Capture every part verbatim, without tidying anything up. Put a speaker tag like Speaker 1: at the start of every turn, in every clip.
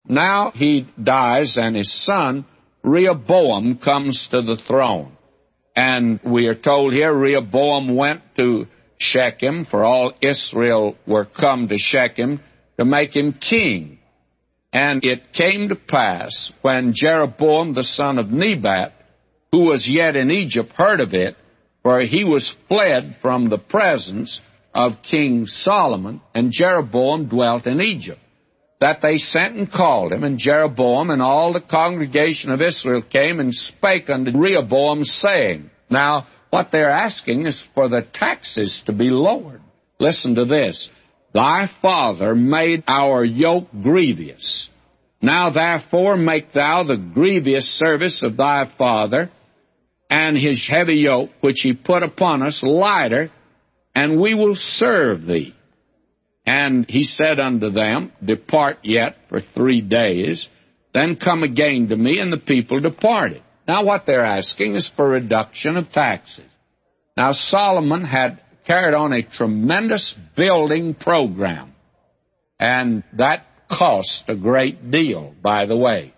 Speaker 1: Now he dies, and his son Rehoboam comes to the throne. And we are told here Rehoboam went to Shechem, for all Israel were come to Shechem to make him king. And it came to pass, when Jeroboam the son of Nebat, who was yet in Egypt, heard of it, for he was fled from the presence of King Solomon, and Jeroboam dwelt in Egypt, that they sent and called him, and Jeroboam and all the congregation of Israel came and spake unto Rehoboam, saying, now, what they're asking is for the taxes to be lowered. Listen to this. Thy father made our yoke grievous. Now, therefore, make thou the grievous service of thy father, and his heavy yoke, which he put upon us, lighter, and we will serve thee. And he said unto them, depart yet for three days, then come again to me, and the people departed. Now, what they're asking is for reduction of taxes. Now, Solomon had carried on a tremendous building program, and that cost a great deal, by the way.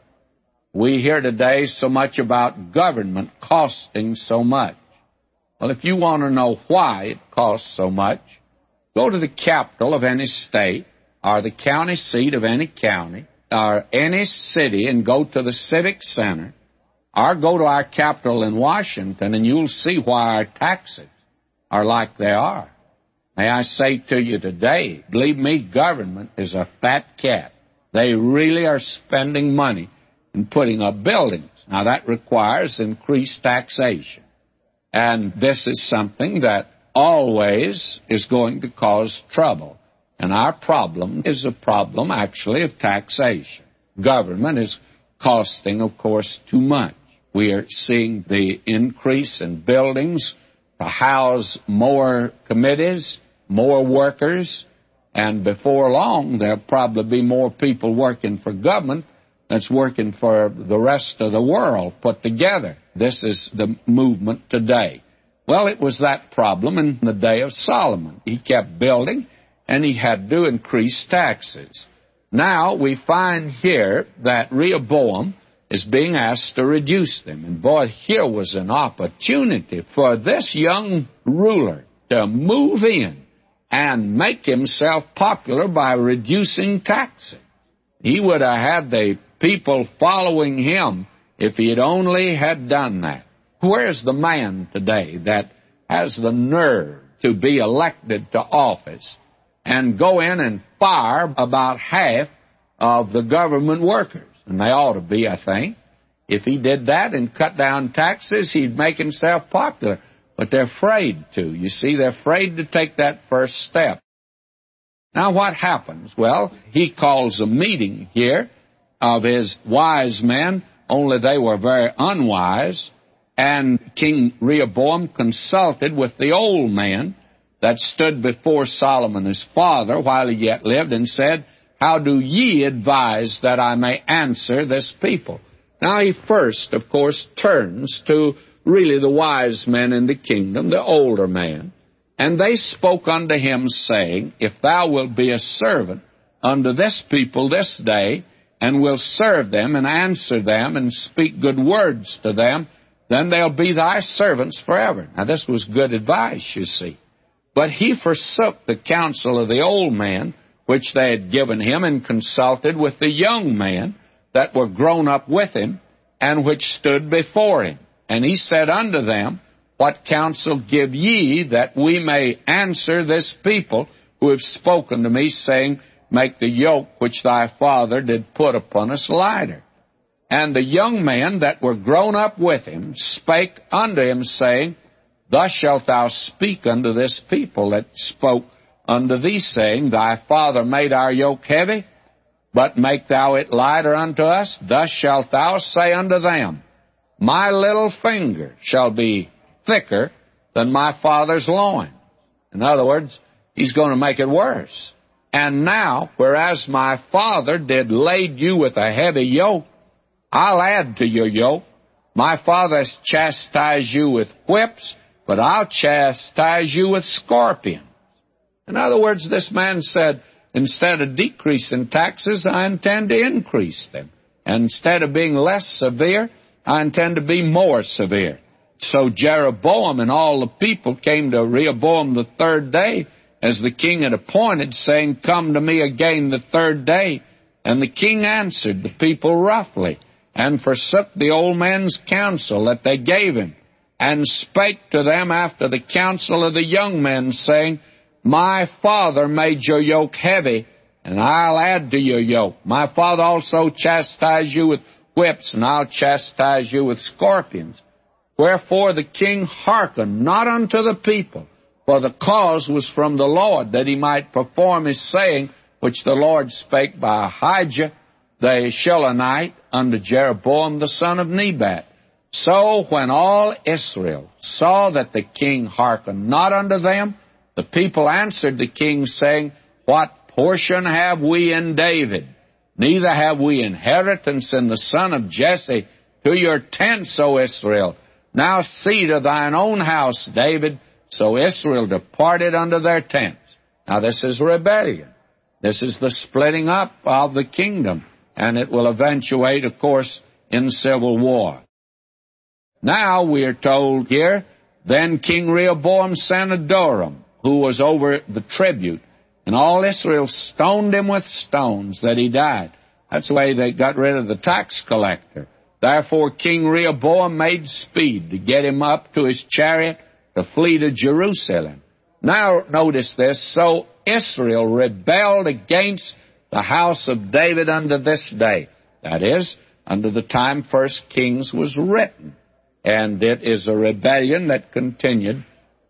Speaker 1: We hear today so much about government costing so much. Well, if you want to know why it costs so much, go to the capital of any state, or the county seat of any county, or any city, and go to the civic center, or go to our capital in Washington, and you'll see why our taxes are like they are. May I say to you today, believe me, government is a fat cat. They really are spending money in putting up buildings. Now, that requires increased taxation. And this is something that always is going to cause trouble. And our problem is a problem, actually, of taxation. Government is costing, of course, too much. We are seeing the increase in buildings to house more committees, more workers, and before long there'll probably be more people working for government that's working for the rest of the world put together. This is the movement today. Well, it was that problem in the day of Solomon. He kept building, and he had to increase taxes. Now we find here that Rehoboam is being asked to reduce them. And boy, here was an opportunity for this young ruler to move in and make himself popular by reducing taxes. He would have had the people following him if he had only had done that. Where's the man today that has the nerve to be elected to office and go in and fire about half of the government workers? And they ought to be, I think. If he did that and cut down taxes, he'd make himself popular. But they're afraid to. You see, they're afraid to take that first step. Now, what happens? Well, he calls a meeting here of his wise men, only they were very unwise. And King Rehoboam consulted with the old man that stood before Solomon his father while he yet lived, and said, how do ye advise that I may answer this people? Now he first, of course, turns to really the wise men in the kingdom, the older man. And they spoke unto him, saying, if thou wilt be a servant unto this people this day, and will serve them, and answer them, and speak good words to them, then they'll be thy servants forever. Now this was good advice, you see. But he forsook the counsel of the old man, which they had given him, and consulted with the young men that were grown up with him, and which stood before him. And he said unto them, what counsel give ye, that we may answer this people who have spoken to me, saying, make the yoke which thy father did put upon us lighter? And the young men that were grown up with him spake unto him, saying, thus shalt thou speak unto this people that spoke unto thee, saying, thy father made our yoke heavy, but make thou it lighter unto us. Thus shalt thou say unto them, my little finger shall be thicker than my father's loin. In other words, he's going to make it worse. And now, whereas my father did lade you with a heavy yoke, I'll add to your yoke. My father has chastised you with whips, but I'll chastise you with scorpions. In other words, this man said, instead of decreasing taxes, I intend to increase them. And instead of being less severe, I intend to be more severe. So Jeroboam and all the people came to Rehoboam the third day, as the king had appointed, saying, Come to me again the third day. And the king answered the people roughly, and forsook the old man's counsel that they gave him, and spake to them after the counsel of the young men, saying, My father made your yoke heavy, and I'll add to your yoke. My father also chastised you with whips, and I'll chastise you with scorpions. Wherefore the king hearkened not unto the people, for the cause was from the Lord, that he might perform his saying, which the Lord spake by Ahijah the Shilonite unto Jeroboam the son of Nebat. So when all Israel saw that the king hearkened not unto them, the people answered the king, saying, What portion have we in David? Neither have we inheritance in the son of Jesse. To your tents, O Israel. Now see to thine own house, David. So Israel departed unto their tents. Now this is rebellion. This is the splitting up of the kingdom, and it will eventuate, of course, in civil war. Now we are told here, Then King Rehoboam sent Adoram, who was over the tribute, and all Israel stoned him with stones, that he died. That's the way they got rid of the tax collector. Therefore King Rehoboam made speed to get him up to his chariot to flee to Jerusalem. Now notice this, so Israel rebelled against the house of David unto this day. That is, unto the time First Kings was written. And it is a rebellion that continued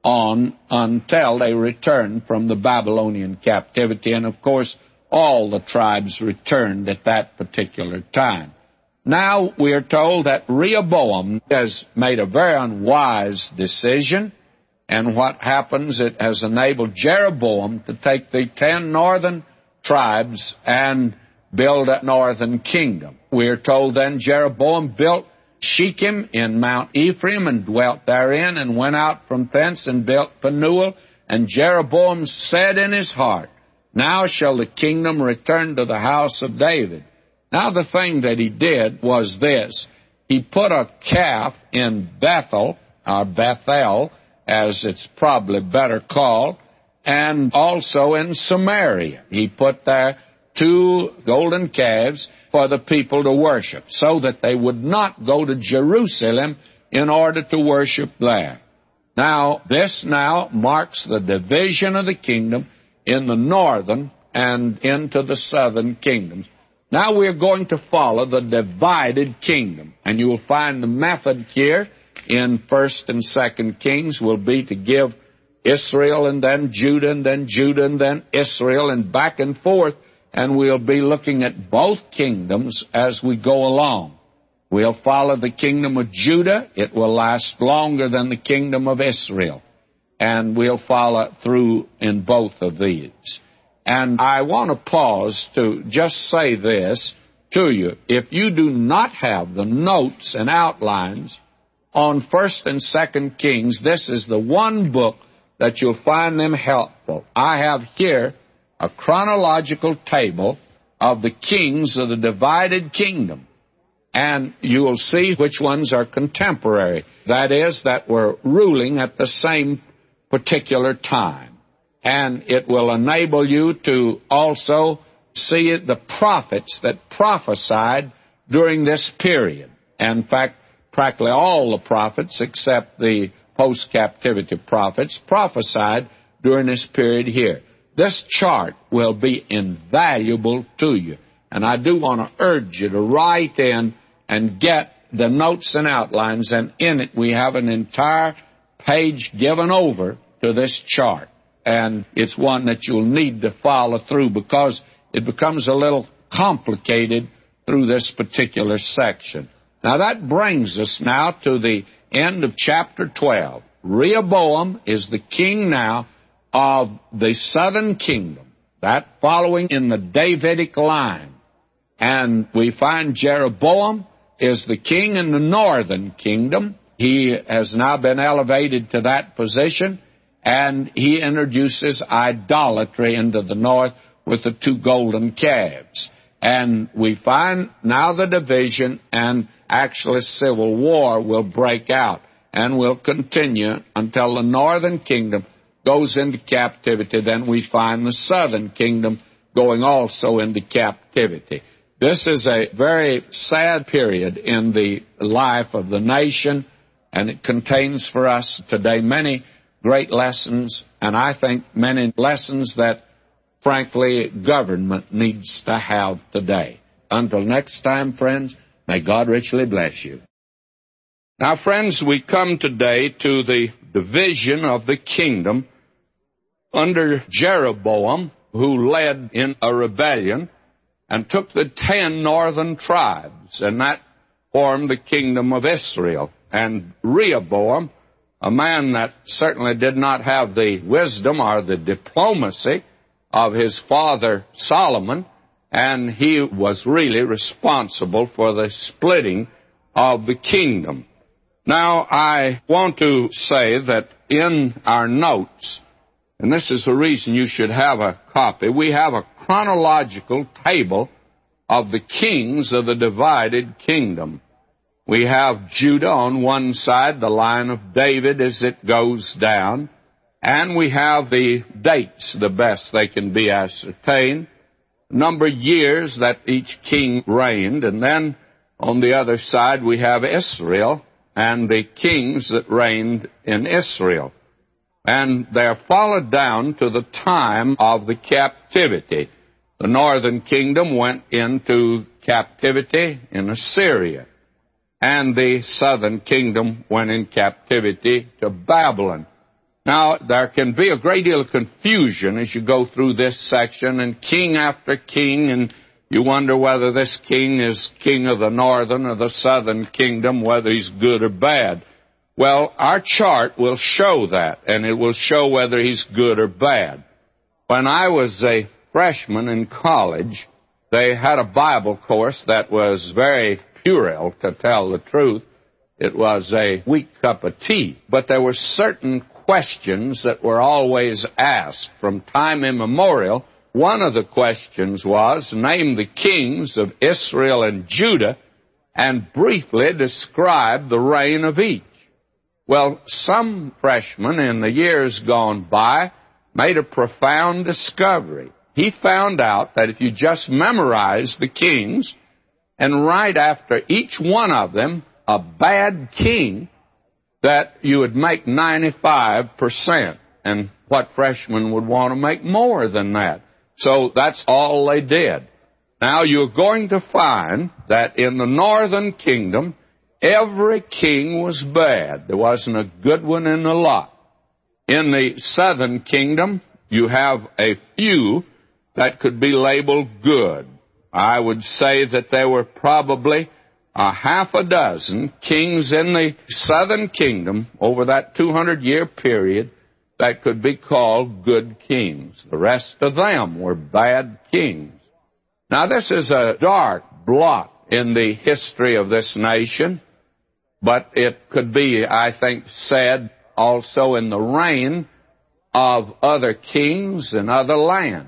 Speaker 1: on until they returned from the Babylonian captivity. And of course, all the tribes returned at that particular time. Now we are told that Rehoboam has made a very unwise decision, and what happens, it has enabled Jeroboam to take the ten northern tribes and build a northern kingdom. We are told then Jeroboam built Shechem in Mount Ephraim and dwelt therein, and went out from thence and built Penuel. And Jeroboam said in his heart, Now shall the kingdom return to the house of David. Now the thing that he did was this. He put a calf in Bethel, or Bethel, as it's probably better called, and also in Samaria. He put there two golden calves for the people to worship, so that they would not go to Jerusalem in order to worship there. Now, this now marks the division of the kingdom in the northern and into the southern kingdoms. Now we're going to follow the divided kingdom, and you will find the method here in First and Second Kings will be to give Israel and then Judah and then Judah and then Israel and back and forth, and we'll be looking at both kingdoms as we go along. We'll follow the kingdom of Judah. It will last longer than the kingdom of Israel, and we'll follow through in both of these. And I want to pause to just say this to you. If you do not have the notes and outlines on First and Second Kings, this is the one book that you'll find them helpful. I have here a chronological table of the kings of the divided kingdom, and you will see which ones are contemporary. That is, that were ruling at the same particular time. And it will enable you to also see the prophets that prophesied during this period. In fact, practically all the prophets, except the post-captivity prophets, prophesied during this period here. This chart will be invaluable to you. And I do want to urge you to write in and get the notes and outlines, and in it we have an entire page given over to this chart. And it's one that you'll need to follow through, because it becomes a little complicated through this particular section. Now that brings us now to the end of chapter twelve. Rehoboam is the king now of the southern kingdom, that following in the Davidic line. And we find Jeroboam is the king in the northern kingdom. He has now been elevated to that position, and he introduces idolatry into the north, with the two golden calves. And we find now the division, and actually civil war will break out and will continue until the northern kingdom goes into captivity. Then we find the southern kingdom going also into captivity. This is a very sad period in the life of the nation, and it contains for us today many great lessons, and I think many lessons that, frankly, government needs to have today. Until next time, friends, may God richly bless you. Now, friends, we come today to the division of the kingdom under Jeroboam, who led in a rebellion and took the ten northern tribes, and that formed the kingdom of Israel. And Rehoboam, a man that certainly did not have the wisdom or the diplomacy of his father Solomon, and he was really responsible for the splitting of the kingdom. Now, I want to say that in our notes, and this is the reason you should have a copy, we have a chronological table of the kings of the divided kingdom. We have Judah on one side, the line of David as it goes down, and we have the dates, the best they can be ascertained, number of years that each king reigned, and then on the other side we have Israel and the kings that reigned in Israel. And they're followed down to the time of the captivity. The northern kingdom went into captivity in Assyria, and the southern kingdom went in captivity to Babylon. Now, there can be a great deal of confusion as you go through this section, and king after king, and you wonder whether this king is king of the northern or the southern kingdom, whether he's good or bad. Well, our chart will show that, and it will show whether he's good or bad. When I was a freshman in college, they had a Bible course that was very puerile, to tell the truth. It was a weak cup of tea. But there were certain questions that were always asked from time immemorial. One of the questions was, name the kings of Israel and Judah and briefly describe the reign of each. Well, some freshmen in the years gone by made a profound discovery. He found out that if you just memorize the kings and write after each one of them a bad king, that you would make ninety-five percent. And what freshmen would want to make more than that? So that's all they did. Now you're going to find that in the northern kingdom, every king was bad. There wasn't a good one in the lot. In the southern kingdom, you have a few that could be labeled good. I would say that there were probably a half a dozen kings in the southern kingdom over that two hundred year period that could be called good kings. The rest of them were bad kings. Now, this is a dark blot in the history of this nation, but it could be, I think, said also in the reign of other kings in other lands.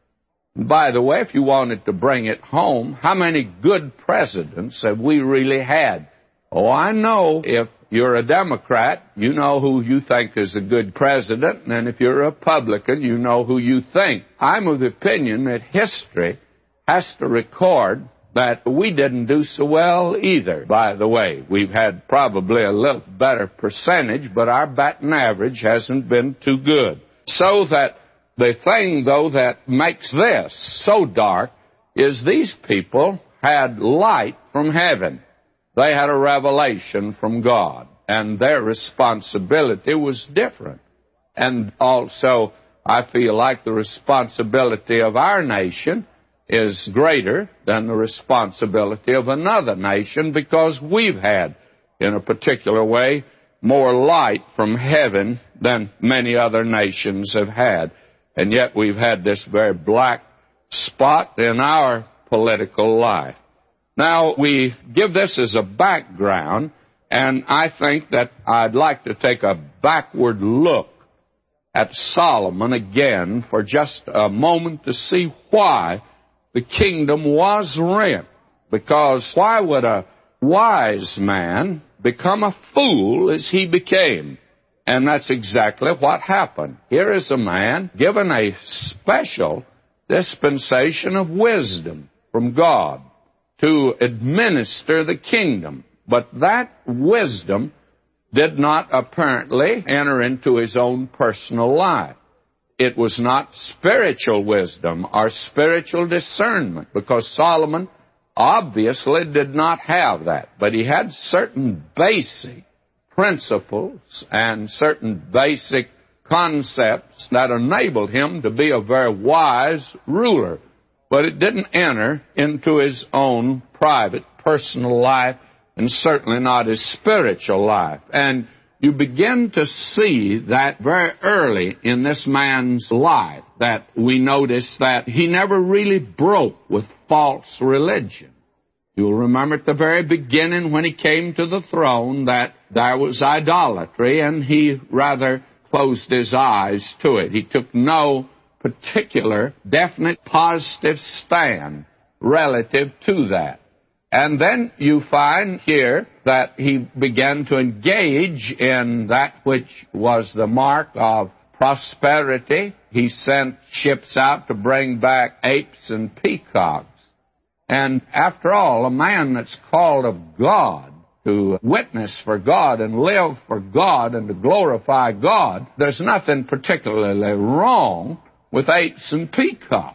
Speaker 1: By the way, if you wanted to bring it home, how many good presidents have we really had? Oh, I know if you're a Democrat, you know who you think is a good president, and if you're a Republican, you know who you think. I'm of the opinion that history has to record that we didn't do so well either, by the way. We've had probably a little better percentage, but our batting average hasn't been too good. So that the thing, though, that makes this so dark is these people had light from heaven. They had a revelation from God, and their responsibility was different. And also, I feel like the responsibility of our nation is greater than the responsibility of another nation, because we've had, in a particular way, more light from heaven than many other nations have had. And yet we've had this very black spot in our political life. Now, we give this as a background, and I think that I'd like to take a backward look at Solomon again for just a moment to see why the kingdom was rent. Because why would a wise man become a fool as he became? And that's exactly what happened. Here is a man given a special dispensation of wisdom from God to administer the kingdom. But that wisdom did not apparently enter into his own personal life. It was not spiritual wisdom or spiritual discernment, because Solomon obviously did not have that. But he had certain basic principles and certain basic concepts that enabled him to be a very wise ruler. But it didn't enter into his own private, personal life, and certainly not his spiritual life. And you begin to see that very early in this man's life, that we notice that he never really broke with false religion. You'll remember at the very beginning when he came to the throne that there was idolatry, and he rather closed his eyes to it. He took no particular, definite, positive stand relative to that. And then you find here that he began to engage in that which was the mark of prosperity. He sent ships out to bring back apes and peacocks. And after all, a man that's called of God to witness for God and live for God and to glorify God, there's nothing particularly wrong with apes and peacocks.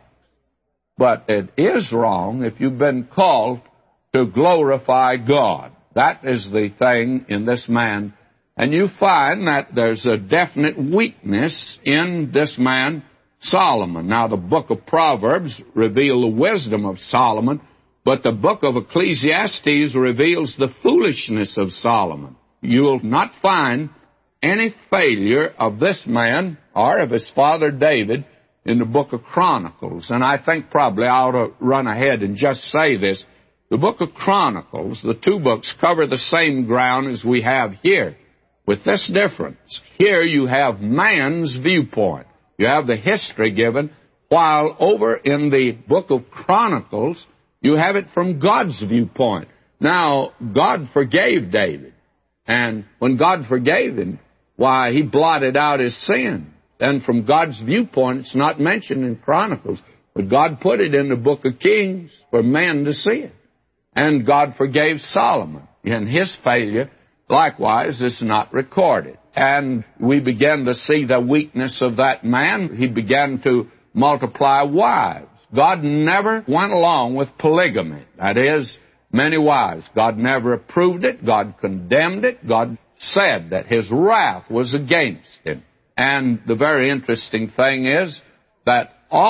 Speaker 1: But it is wrong if you've been called to glorify God. That is the thing in this man. And you find that there's a definite weakness in this man, Solomon. Now, the book of Proverbs reveals the wisdom of Solomon, but the book of Ecclesiastes reveals the foolishness of Solomon. You will not find any failure of this man or of his father David in the book of Chronicles. And I think probably I ought to run ahead and just say this. The book of Chronicles, the two books, cover the same ground as we have here, with this difference. Here you have man's viewpoint. You have the history given, while over in the book of Chronicles, you have it from God's viewpoint. Now, God forgave David. And when God forgave him, why, he blotted out his sin. And from God's viewpoint, it's not mentioned in Chronicles, but God put it in the book of Kings for man to see it. And God forgave Solomon. And his failure, likewise, is not recorded. And we begin to see the weakness of that man. He began to multiply wives. God never went along with polygamy. That is, many wives. God never approved it. God condemned it. God said that his wrath was against him. And the very interesting thing is that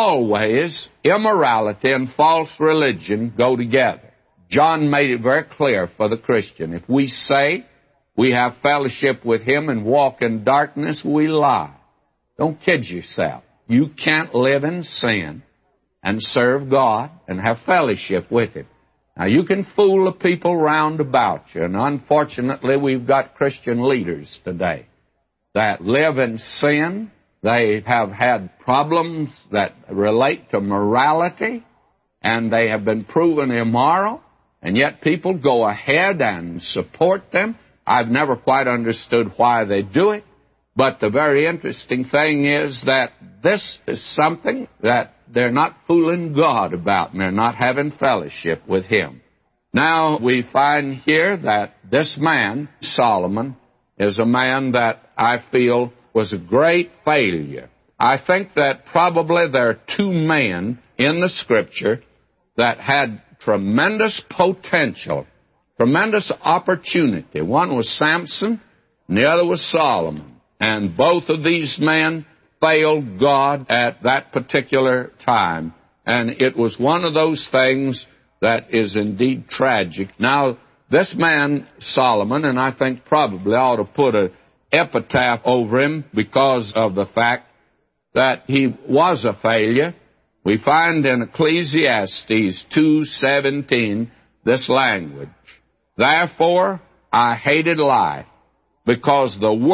Speaker 1: always immorality and false religion go together. John made it very clear for the Christian. If we say we have fellowship with him and walk in darkness, we lie. Don't kid yourself. You can't live in sin and serve God and have fellowship with him. Now, you can fool the people round about you, and unfortunately, we've got Christian leaders today that live in sin. They have had problems that relate to morality, and they have been proven immoral, and yet people go ahead and support them. I've never quite understood why they do it, but the very interesting thing is that this is something that they're not fooling God about, and they're not having fellowship with him. Now, we find here that this man, Solomon, is a man that I feel was a great failure. I think that probably there are two men in the Scripture that had tremendous potential, tremendous opportunity. One was Samson, and the other was Solomon. And both of these men failed God at that particular time. And it was one of those things that is indeed tragic. Now, this man, Solomon, and I think probably ought to put an epitaph over him because of the fact that he was a failure. We find in Ecclesiastes two seventeen this language: "Therefore I hated life, because the work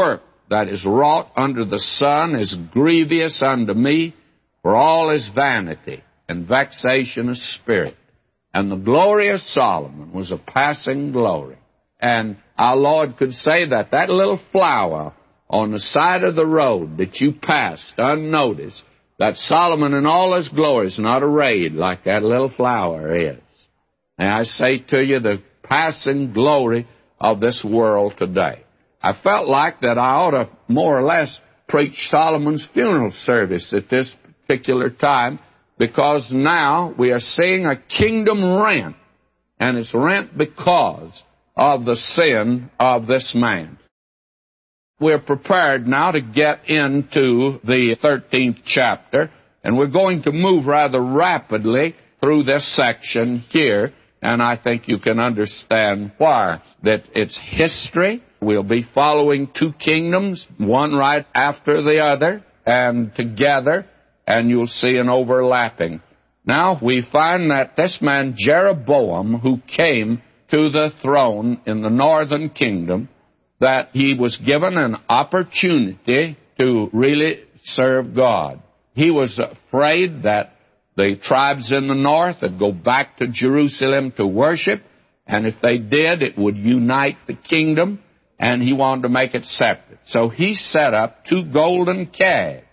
Speaker 1: that is wrought under the sun is grievous unto me, for all is vanity and vexation of spirit. And the glory of Solomon was a passing glory. And our Lord could say that that little flower on the side of the road that you passed unnoticed, that Solomon in all his glory is not arrayed like that little flower is. And I say to you, the passing glory of this world today. I felt like that I ought to more or less preach Solomon's funeral service at this particular time, because now we are seeing a kingdom rent, and it's rent because of the sin of this man. We're prepared now to get into the thirteenth chapter, and we're going to move rather rapidly through this section here, and I think you can understand why. That it's history. We'll be following two kingdoms, one right after the other, and together, and you'll see an overlapping. Now, we find that this man Jeroboam, who came to the throne in the northern kingdom, that he was given an opportunity to really serve God. He was afraid that the tribes in the north would go back to Jerusalem to worship, and if they did, it would unite the kingdom, and he wanted to make it separate. So he set up two golden calves,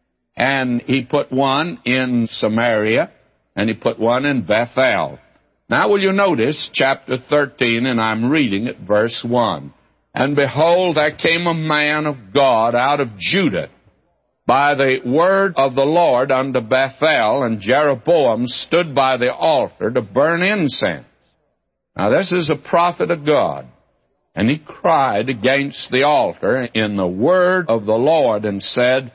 Speaker 1: and he put one in Samaria, and he put one in Bethel. Now will you notice chapter thirteen, and I'm reading at verse one. And behold, there came a man of God out of Judah by the word of the Lord unto Bethel, and Jeroboam stood by the altar to burn incense. Now this is a prophet of God. And he cried against the altar in the word of the Lord, and said,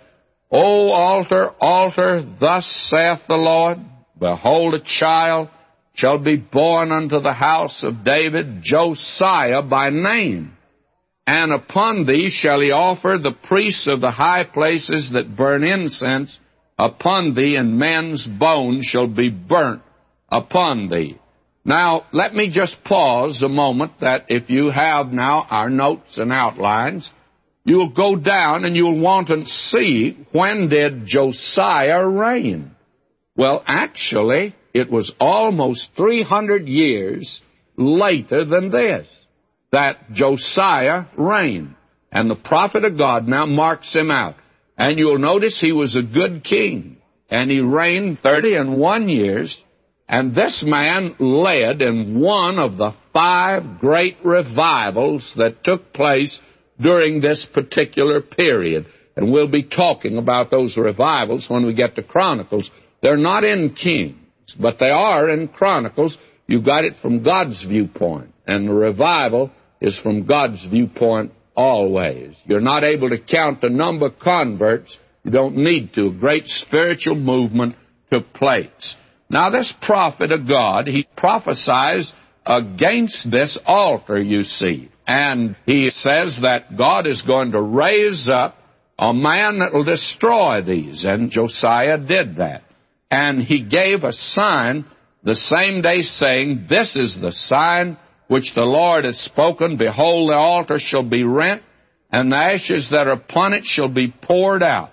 Speaker 1: O altar, altar, thus saith the Lord, behold, a child shall be born unto the house of David, Josiah by name. And upon thee shall he offer the priests of the high places that burn incense upon thee, and men's bones shall be burnt upon thee. Now, let me just pause a moment, that if you have now our notes and outlines, you'll go down and you'll want to see, when did Josiah reign? Well, actually, it was almost three hundred years later than this that Josiah reigned. And the prophet of God now marks him out. And you'll notice he was a good king, and he reigned thirty and one years. And this man led in one of the five great revivals that took place during this particular period. And we'll be talking about those revivals when we get to Chronicles. They're not in Kings, but they are in Chronicles. You got it from God's viewpoint. And the revival is from God's viewpoint always. You're not able to count the number of converts. You don't need to. A great spiritual movement took place. Now, this prophet of God, he prophesies against this altar, you see. And he says that God is going to raise up a man that will destroy these. And Josiah did that. And he gave a sign the same day, saying, This is the sign which the Lord hath spoken. Behold, the altar shall be rent, and the ashes that are upon it shall be poured out.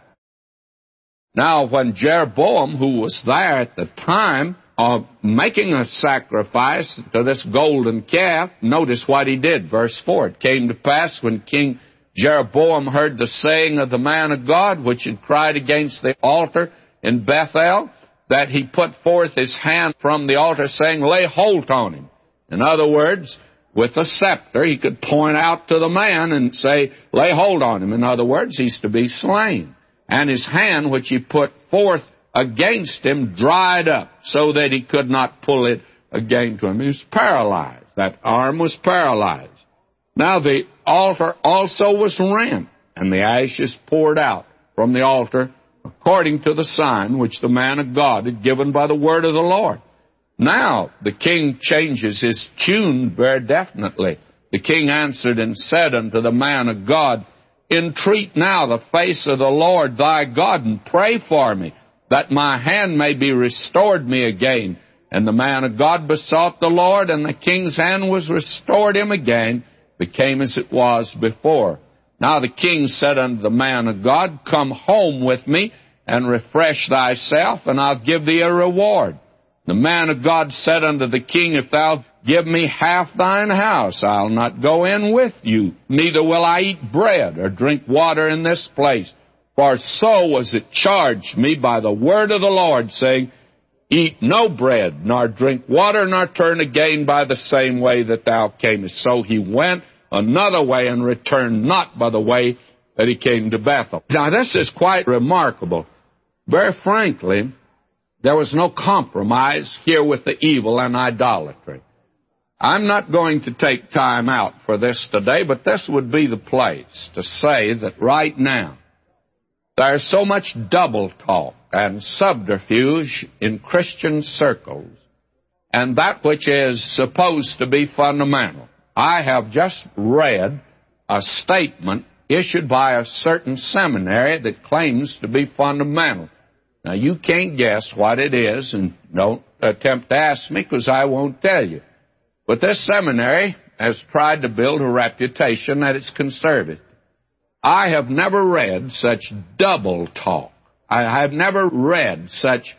Speaker 1: Now, when Jeroboam, who was there at the time of making a sacrifice to this golden calf, notice what he did. Verse four, It came to pass when King Jeroboam heard the saying of the man of God, which had cried against the altar in Bethel, that he put forth his hand from the altar, saying, Lay hold on him. In other words, with a scepter, he could point out to the man and say, Lay hold on him. In other words, he's to be slain. And his hand, which he put forth against him, dried up, so that he could not pull it against him. He was paralyzed. That arm was paralyzed. Now the altar also was rent, and the ashes poured out from the altar, according to the sign which the man of God had given by the word of the Lord. Now the king changes his tune very definitely. The king answered and said unto the man of God, Entreat now the face of the Lord thy God, and pray for me, that my hand may be restored me again. And the man of God besought the Lord, and the king's hand was restored him again, became as it was before. Now the king said unto the man of God, Come home with me, and refresh thyself, and I'll give thee a reward. The man of God said unto the king, If thou give me half thine house, I'll not go in with you, neither will I eat bread or drink water in this place. For so was it charged me by the word of the Lord, saying, Eat no bread, nor drink water, nor turn again by the same way that thou camest. So he went another way and returned not by the way that he came to Bethel. Now this is quite remarkable. Very frankly, there was no compromise here with the evil and idolatry. I'm not going to take time out for this today, but this would be the place to say that right now there's so much double talk and subterfuge in Christian circles, and that which is supposed to be fundamental. I have just read a statement issued by a certain seminary that claims to be fundamental. Now, you can't guess what it is, and don't attempt to ask me, because I won't tell you. But this seminary has tried to build a reputation that it's conservative. I have never read such double talk. I have never read such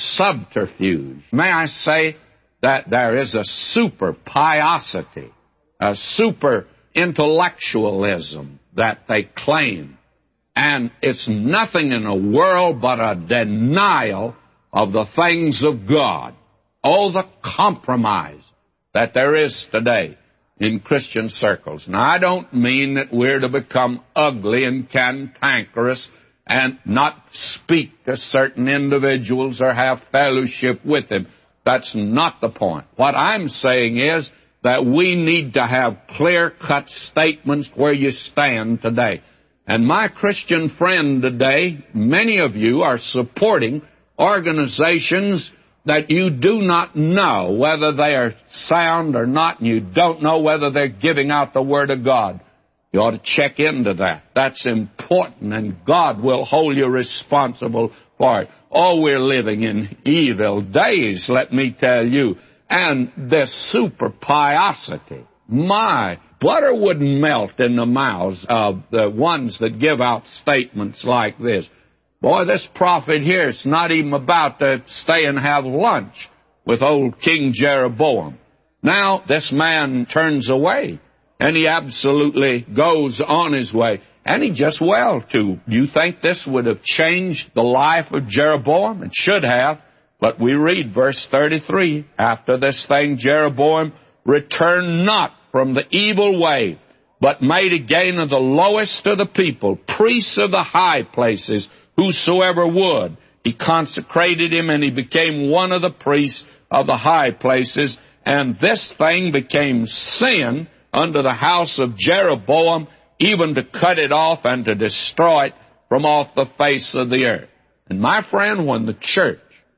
Speaker 1: subterfuge. May I say that there is a super piosity, a super intellectualism that they claim. And it's nothing in the world but a denial of the things of God. Oh, the compromise that there is today in Christian circles. Now, I don't mean that we're to become ugly and cantankerous and not speak to certain individuals or have fellowship with them. That's not the point. What I'm saying is that we need to have clear-cut statements where you stand today. And my Christian friend today, many of you are supporting organizations that you do not know whether they are sound or not, and you don't know whether they're giving out the Word of God. You ought to check into that. That's important, and God will hold you responsible for it. Oh, we're living in evil days, let me tell you. And this super piosity, my, butter wouldn't melt in the mouths of the ones that give out statements like this. Boy, this prophet here is not even about to stay and have lunch with old King Jeroboam. Now, this man turns away, and he absolutely goes on his way. And he just well, too. You think this would have changed the life of Jeroboam? It should have. But we read verse thirty-three. After this thing, Jeroboam returned not from the evil way, but made again of the lowest of the people, priests of the high places, whosoever would. He consecrated him, and he became one of the priests of the high places. And this thing became sin unto the house of Jeroboam, even to cut it off and to destroy it from off the face of the earth. And my friend, when the church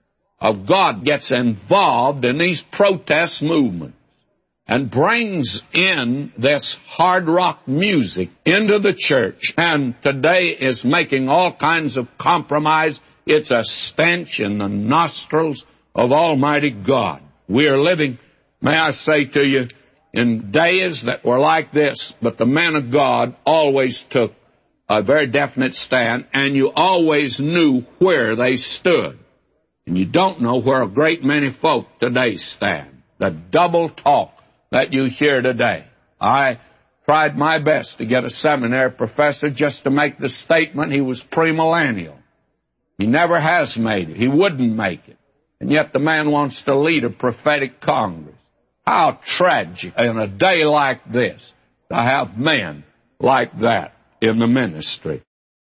Speaker 1: of God gets involved in these protest movements and brings in this hard rock music into the church, and today is making all kinds of compromise, it's a stench in the nostrils of Almighty God. We are living, may I say to you, in days that were like this, but the men of God always took a very definite stand, and you always knew where they stood. And you don't know where a great many folk today stand. The double talk that you hear today. I tried my best to get a seminary professor just to make the statement he was premillennial. He never has made it. He wouldn't make it. And yet the man wants to lead a prophetic congress. How tragic in a day like this to have men like that in the ministry.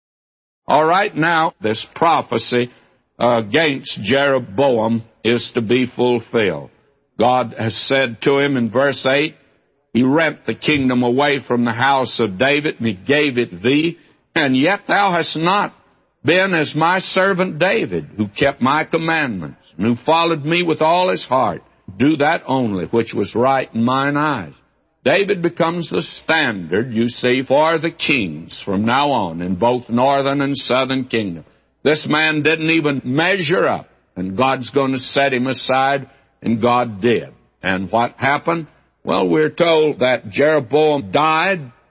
Speaker 1: All right, now this prophecy against Jeroboam is to be fulfilled. God has said to him in verse eight, He rent the kingdom away from the house of David, and He gave it thee, and yet thou hast not been as my servant David, who kept my commandments, and who followed me with all his heart. Do that only which was right in mine eyes. David becomes the standard, you see, for the kings from now on in both northern and southern kingdom. This man didn't even measure up, and God's going to set him aside, and God did. And what happened? Well, we're told that Jeroboam died,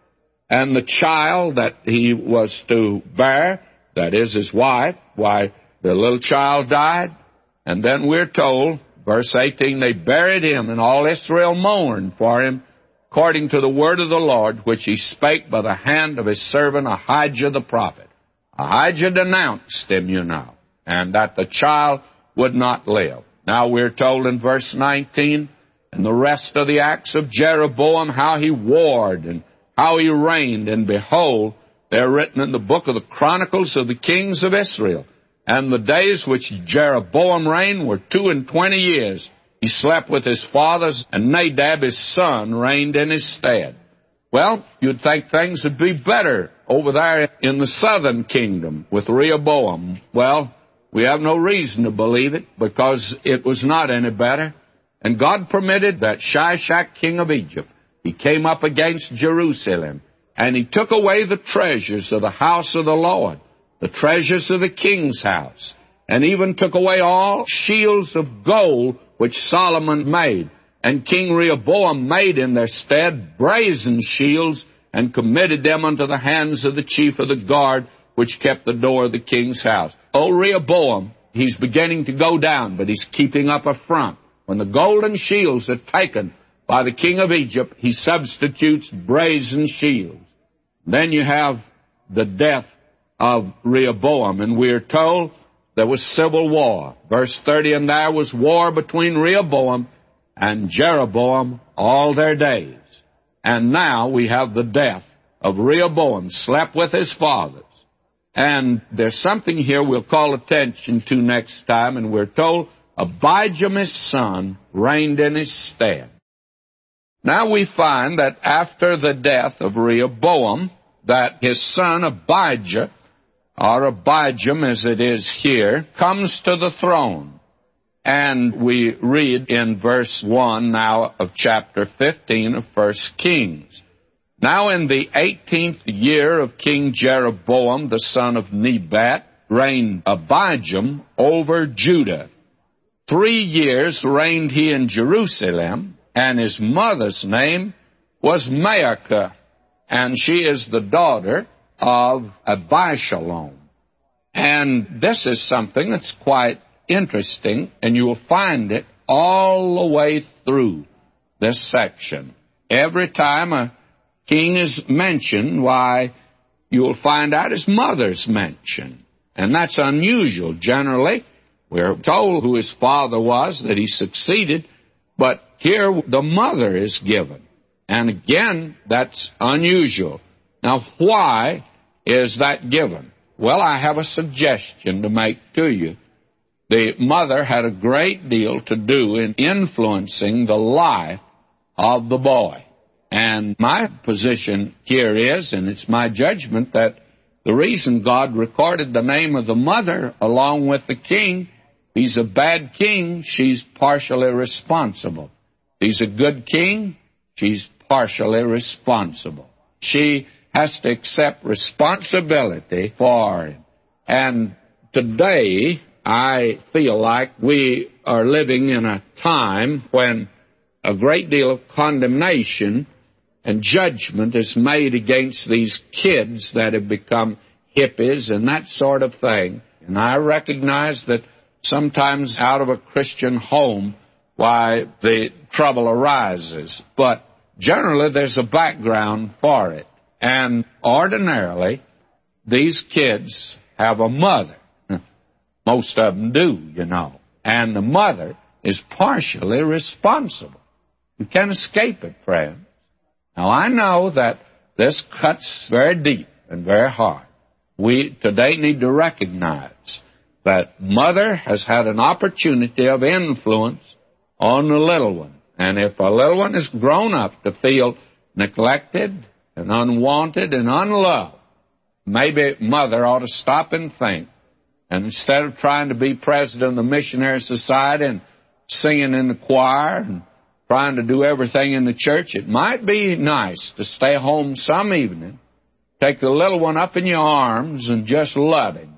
Speaker 1: And the child that he was to bear, that is his wife, why, the little child died. And then we're told, verse eighteen, they buried him, and all Israel mourned for him, according to the word of the Lord, which he spake by the hand of his servant Ahijah the prophet. Ahijah denounced him, you know, and that the child would not live. Now we're told in verse nineteen, and the rest of the acts of Jeroboam, how he warred and how he reigned, and behold, they're written in the book of the Chronicles of the kings of Israel. And the days which Jeroboam reigned were two and twenty years. He slept with his fathers, and Nadab his son reigned in his stead. Well, you'd think things would be better over there in the southern kingdom with Rehoboam. Well, we have no reason to believe it, because it was not any better. And God permitted that Shishak, king of Egypt, he came up against Jerusalem, and he took away the treasures of the house of the Lord, the treasures of the king's house, and even took away all shields of gold which Solomon made. And King Rehoboam made in their stead brazen shields, and committed them unto the hands of the chief of the guard, which kept the door of the king's house. Oh, Rehoboam, he's beginning to go down, but he's keeping up a front. When the golden shields are taken by the king of Egypt, he substitutes brazen shields. Then you have the death of Rehoboam, and we're told there was civil war. Verse thirty, and there was war between Rehoboam and Jeroboam all their days. And now we have the death of Rehoboam, slept with his fathers. And there's something here we'll call attention to next time, and we're told Abijam his son reigned in his stead. Now we find that after the death of Rehoboam, that his son Abijah, or Abijam as it is here, comes to the throne. And we read in verse one now of chapter fifteen of First Kings. Now in the eighteenth year of King Jeroboam, the son of Nebat, reigned Abijam over Judah. Three years reigned he in Jerusalem, and his mother's name was Maacah, and she is the daughter of Abishalom. And this is something that's quite interesting, and you will find it all the way through this section. Every time a king is mentioned, why, you will find out his mother's mentioned. And that's unusual. Generally, we're told who his father was, that he succeeded, but here the mother is given. And again, that's unusual. Now, why is that given? Well, I have a suggestion to make to you. The mother had a great deal to do in influencing the life of the boy. And my position here is, and it's my judgment, that the reason God recorded the name of the mother along with the king, he's a bad king, she's partially responsible. He's a good king, she's partially responsible. She has to accept responsibility for him. And today, I feel like we are living in a time when a great deal of condemnation and judgment is made against these kids that have become hippies and that sort of thing. And I recognize that sometimes out of a Christian home, why, the trouble arises. But generally, there's a background for it. And ordinarily, these kids have a mother. Most of them do, you know. And the mother is partially responsible. You can't escape it, friends. Now, I know that this cuts very deep and very hard. We today need to recognize that mother has had an opportunity of influence on the little one. And if a little one is grown up to feel neglected and unwanted and unloved, maybe mother ought to stop and think. And instead of trying to be president of the Missionary Society and singing in the choir and trying to do everything in the church, it might be nice to stay home some evening, take the little one up in your arms and just love him.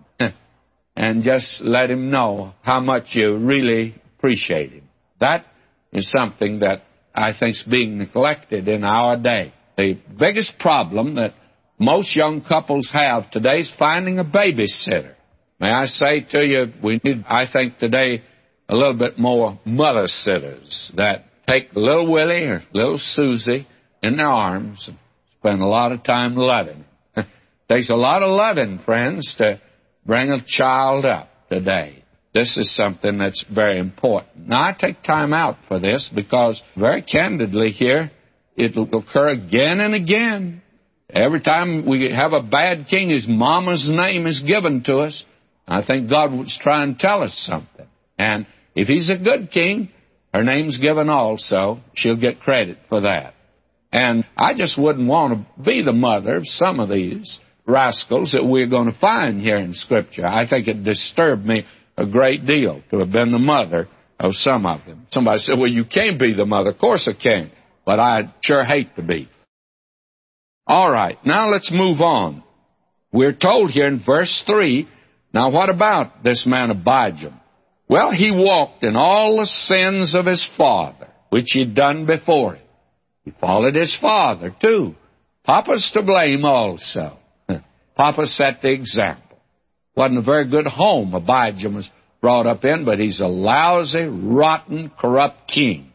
Speaker 1: And just let him know how much you really appreciate him. That is something that I think is being neglected in our day. The biggest problem that most young couples have today is finding a babysitter. May I say to you, we need, I think today, a little bit more mother-sitters that take little Willie or little Susie in their arms and spend a lot of time loving. It takes a lot of loving, friends, to bring a child up today. This is something that's very important. Now, I take time out for this because, very candidly here, it will occur again and again. Every time we have a bad king, his mama's name is given to us. I think God was trying to tell us something. And if he's a good king, her name's given also. She'll get credit for that. And I just wouldn't want to be the mother of some of these rascals that we're going to find here in Scripture. I think it disturbed me a great deal to have been the mother of some of them. Somebody said, well, you can't be the mother. Of course I can, but I sure hate to be. All right, now let's move on. We're told here in verse three, now what about this man Abijam? Well, he walked in all the sins of his father, which he'd done before him. He followed his father, too. Papa's to blame also. Papa set the example. Wasn't a very good home Abijam was brought up in, but he's a lousy, rotten, corrupt king.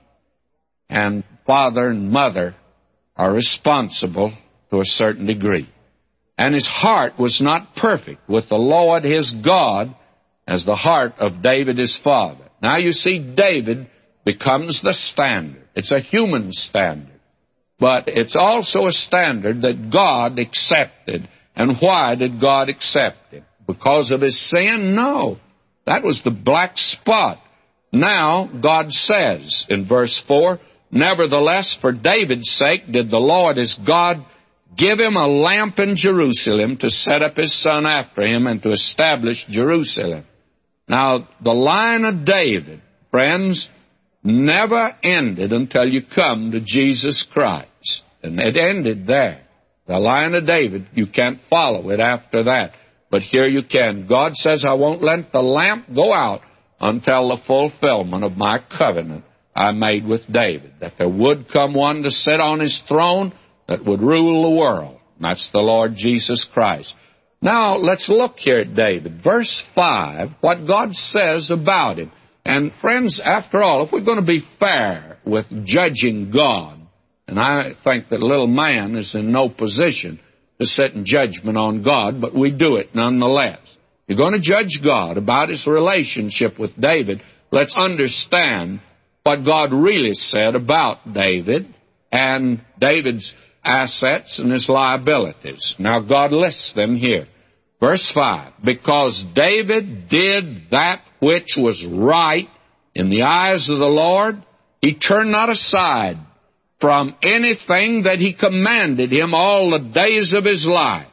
Speaker 1: And father and mother are responsible to a certain degree. And his heart was not perfect with the Lord his God as the heart of David his father. Now you see, David becomes the standard. It's a human standard. But it's also a standard that God accepted. And why did God accept it? Because of his sin? No. That was the black spot. Now, God says in verse four, nevertheless, for David's sake did the Lord his God give him a lamp in Jerusalem to set up his son after him and to establish Jerusalem. Now, the line of David, friends, never ended until you come to Jesus Christ. And it ended there. The line of David, you can't follow it after that. But here you can. God says, I won't let the lamp go out until the fulfillment of my covenant I made with David, that there would come one to sit on his throne that would rule the world. And that's the Lord Jesus Christ. Now, let's look here at David. Verse five, what God says about him. And friends, after all, if we're going to be fair with judging God, and I think that little man is in no position to sit in judgment on God, but we do it nonetheless. If you're going to judge God about his relationship with David, let's understand what God really said about David and David's assets and his liabilities. Now, God lists them here. Verse five, because David did that which was right in the eyes of the Lord, he turned not aside from anything that he commanded him all the days of his life.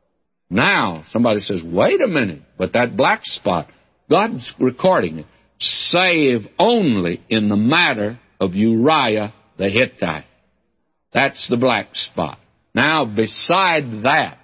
Speaker 1: Now, somebody says, wait a minute, but that black spot, God's recording it, save only in the matter of Uriah the Hittite. That's the black spot. Now, beside that,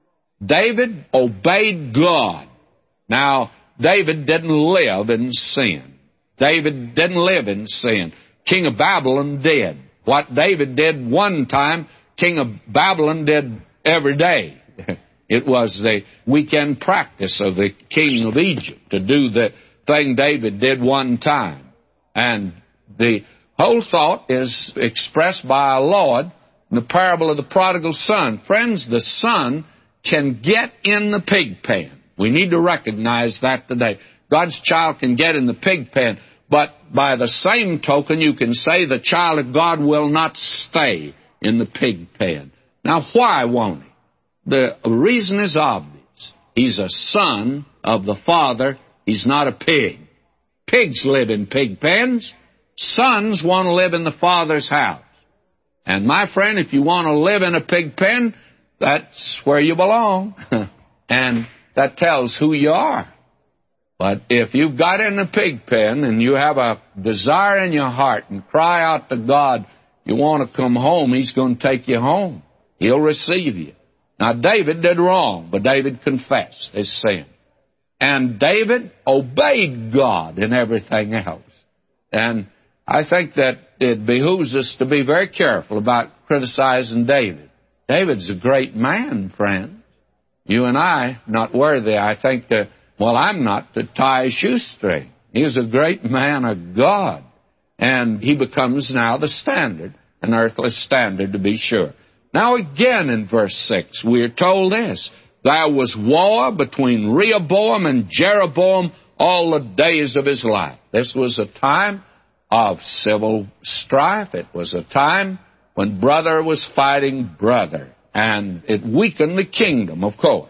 Speaker 1: David obeyed God. Now, David didn't live in sin. David didn't live in sin. King of Babylon did. What David did one time, King of Babylon did every day. It was the weekend practice of the king of Egypt to do the thing David did one time. And the whole thought is expressed by our Lord in the parable of the prodigal son. Friends, the son can get in the pig pen. We need to recognize that today. God's child can get in the pig pen, but by the same token, you can say the child of God will not stay in the pig pen. Now, why won't he? The reason is obvious. He's a son of the Father. He's not a pig. Pigs live in pig pens. Sons want to live in the Father's house. And my friend, if you want to live in a pig pen, that's where you belong. And that tells who you are. But if you've got in a pig pen and you have a desire in your heart and cry out to God, you want to come home, he's going to take you home. He'll receive you. Now, David did wrong, but David confessed his sin. And David obeyed God in everything else. And I think that it behooves us to be very careful about criticizing David. David's a great man, friend. You and I, not worthy, I think, to, well, I'm not, to tie a shoestring. He's a great man of God. And he becomes now the standard, an earthly standard to be sure. Now again in verse six, we are told this: there was war between Rehoboam and Jeroboam all the days of his life. This was a time of civil strife. It was a time when brother was fighting brother, and it weakened the kingdom, of course.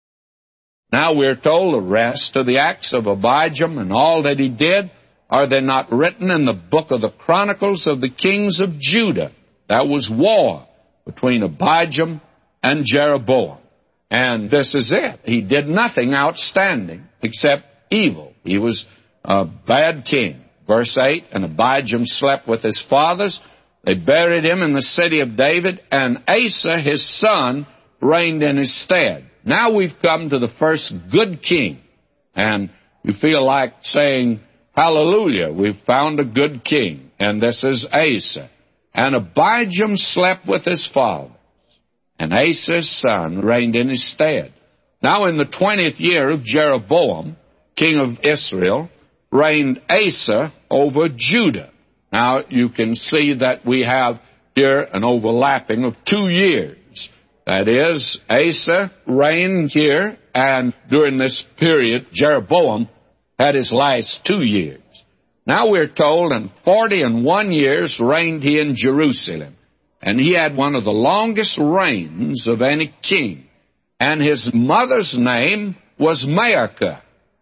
Speaker 1: Now we're told the rest of the acts of Abijam and all that he did, are they not written in the book of the Chronicles of the kings of Judah? That was war between Abijam and Jeroboam. And this is it. He did nothing outstanding except evil. He was a bad king. Verse eight, and Abijam slept with his fathers. They buried him in the city of David, and Asa, his son, reigned in his stead. Now we've come to the first good king. And you feel like saying, hallelujah, we've found a good king. And this is Asa. And Abijam slept with his fathers, and Asa, his son, reigned in his stead. Now in the twentieth year of Jeroboam, king of Israel, reigned Asa over Judah. Now you can see that we have here an overlapping of two years. That is, Asa reigned here, and during this period, Jeroboam had his last two years. Now we're told, in forty and one years reigned he in Jerusalem. And he had one of the longest reigns of any king. And his mother's name was Maacah.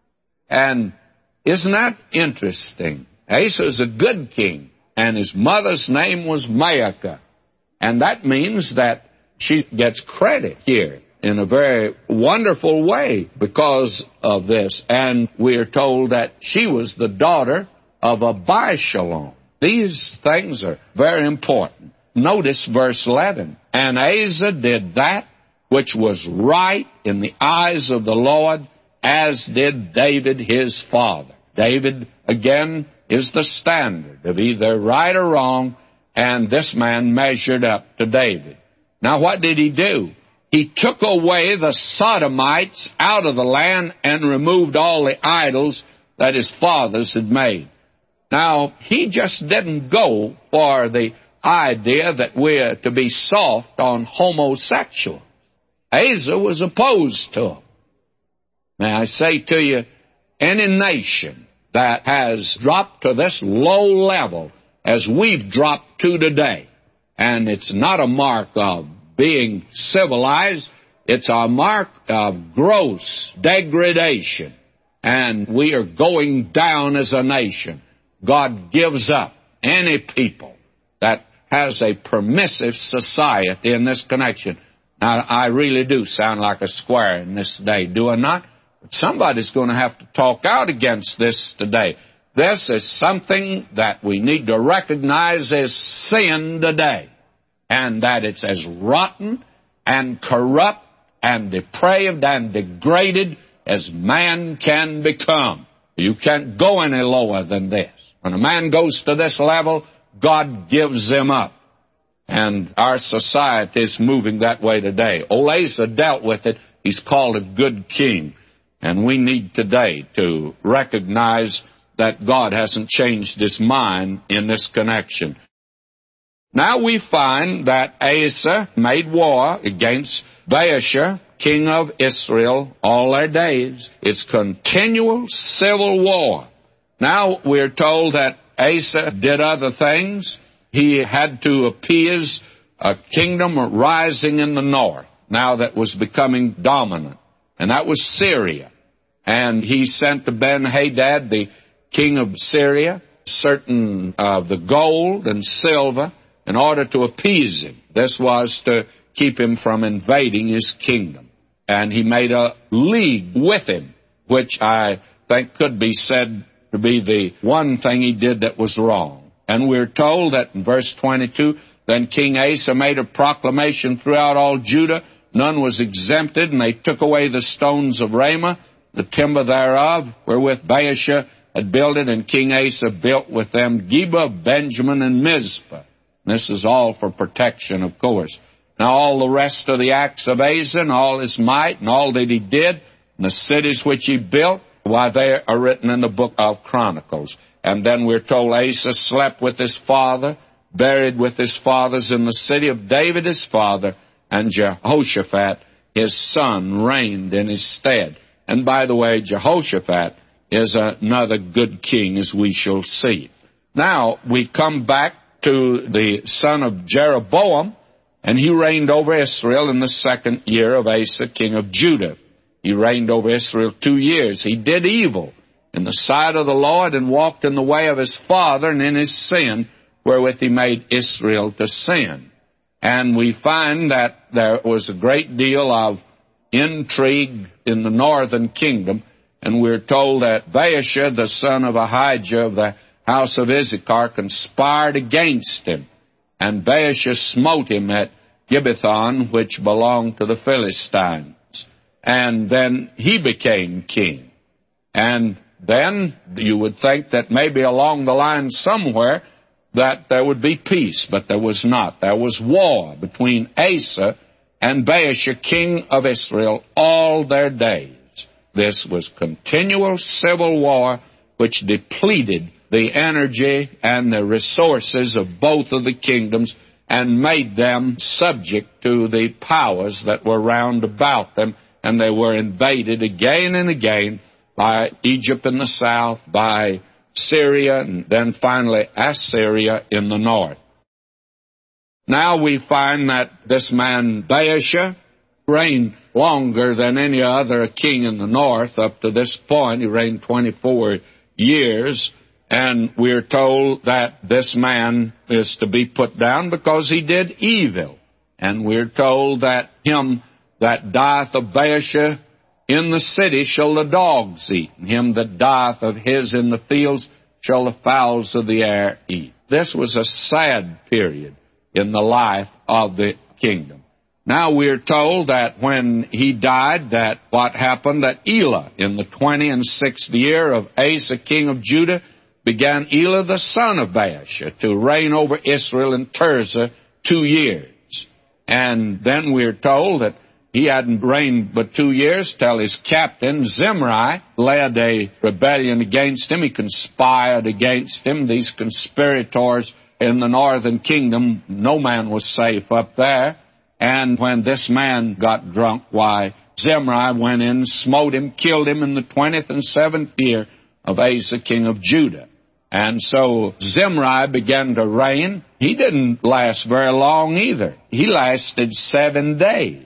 Speaker 1: And isn't that interesting? Asa is a good king, and his mother's name was Maacah. And that means that she gets credit here in a very wonderful way because of this. And we are told that she was the daughter of Abishalom. These things are very important. Notice verse eleven. And Asa did that which was right in the eyes of the Lord, as did David his father. David, again, is the standard of either right or wrong, and this man measured up to David. Now what did he do? He took away the Sodomites out of the land and removed all the idols that his fathers had made. Now, he just didn't go for the idea that we're to be soft on homosexuals. Asa was opposed to them. May I say to you, any nation that has dropped to this low level as we've dropped to today, and it's not a mark of being civilized, it's a mark of gross degradation, and we are going down as a nation. God gives up any people that has a permissive society in this connection. Now, I really do sound like a square in this day, do I not? But somebody's going to have to talk out against this today. This is something that we need to recognize as sin today, and that it's as rotten and corrupt and depraved and degraded as man can become. You can't go any lower than this. When a man goes to this level, God gives him up. And our society is moving that way today. Old Asa dealt with it. He's called a good king. And we need today to recognize that God hasn't changed his mind in this connection. Now we find that Asa made war against Baasha, king of Israel, all their days. It's continual civil war. Now we're told that Asa did other things. He had to appease a kingdom rising in the north, now that was becoming dominant, and that was Syria. And he sent to Ben-Hadad, the king of Syria, certain of the gold and silver in order to appease him. This was to keep him from invading his kingdom. And he made a league with him, which I think could be said to be the one thing he did that was wrong. And we're told that in verse twenty-two, then King Asa made a proclamation throughout all Judah. None was exempted, and they took away the stones of Ramah, the timber thereof, wherewith Baasha had builded, and King Asa built with them Geba, Benjamin, and Mizpah. This is all for protection, of course. Now all the rest of the acts of Asa and all his might and all that he did, and the cities which he built, why, they are written in the book of Chronicles. And then we're told Asa slept with his father, buried with his fathers in the city of David his father, and Jehoshaphat his son reigned in his stead. And by the way, Jehoshaphat is another good king, as we shall see. Now, we come back to the son of Jeroboam, and he reigned over Israel in the second year of Asa, king of Judah. He reigned over Israel two years. He did evil in the sight of the Lord and walked in the way of his father and in his sin, wherewith he made Israel to sin. And we find that there was a great deal of intrigue in the northern kingdom, and we're told that Baasha, the son of Ahijah of the house of Issachar, conspired against him, and Baasha smote him at Gibbethon, which belonged to the Philistines. And then he became king. And then you would think that maybe along the line somewhere that there would be peace, but there was not. There was war between Asa and Baasha, king of Israel, all their days. This was continual civil war which depleted the energy and the resources of both of the kingdoms and made them subject to the powers that were round about them, and they were invaded again and again by Egypt in the south, by Syria, and then finally Assyria in the north. Now we find that this man Baasha reigned longer than any other king in the north up to this point. He reigned twenty-four years, and we're told that this man is to be put down because he did evil. And we're told that him that dieth of Baasha in the city shall the dogs eat, and him that dieth of his in the fields shall the fowls of the air eat. This was a sad period in the life of the kingdom. Now we're told that when he died, that what happened, that Elah, in the twenty and sixth year of Asa, king of Judah, began Elah the son of Baasha to reign over Israel in Tirzah two years. And then we're told that he hadn't reigned but two years till his captain, Zimri, led a rebellion against him. He conspired against him. These conspirators in the northern kingdom, no man was safe up there. And when this man got drunk, why, Zimri went in, smote him, killed him in the twentieth and seventh year of Asa, king of Judah. And so Zimri began to reign. He didn't last very long either. He lasted seven days.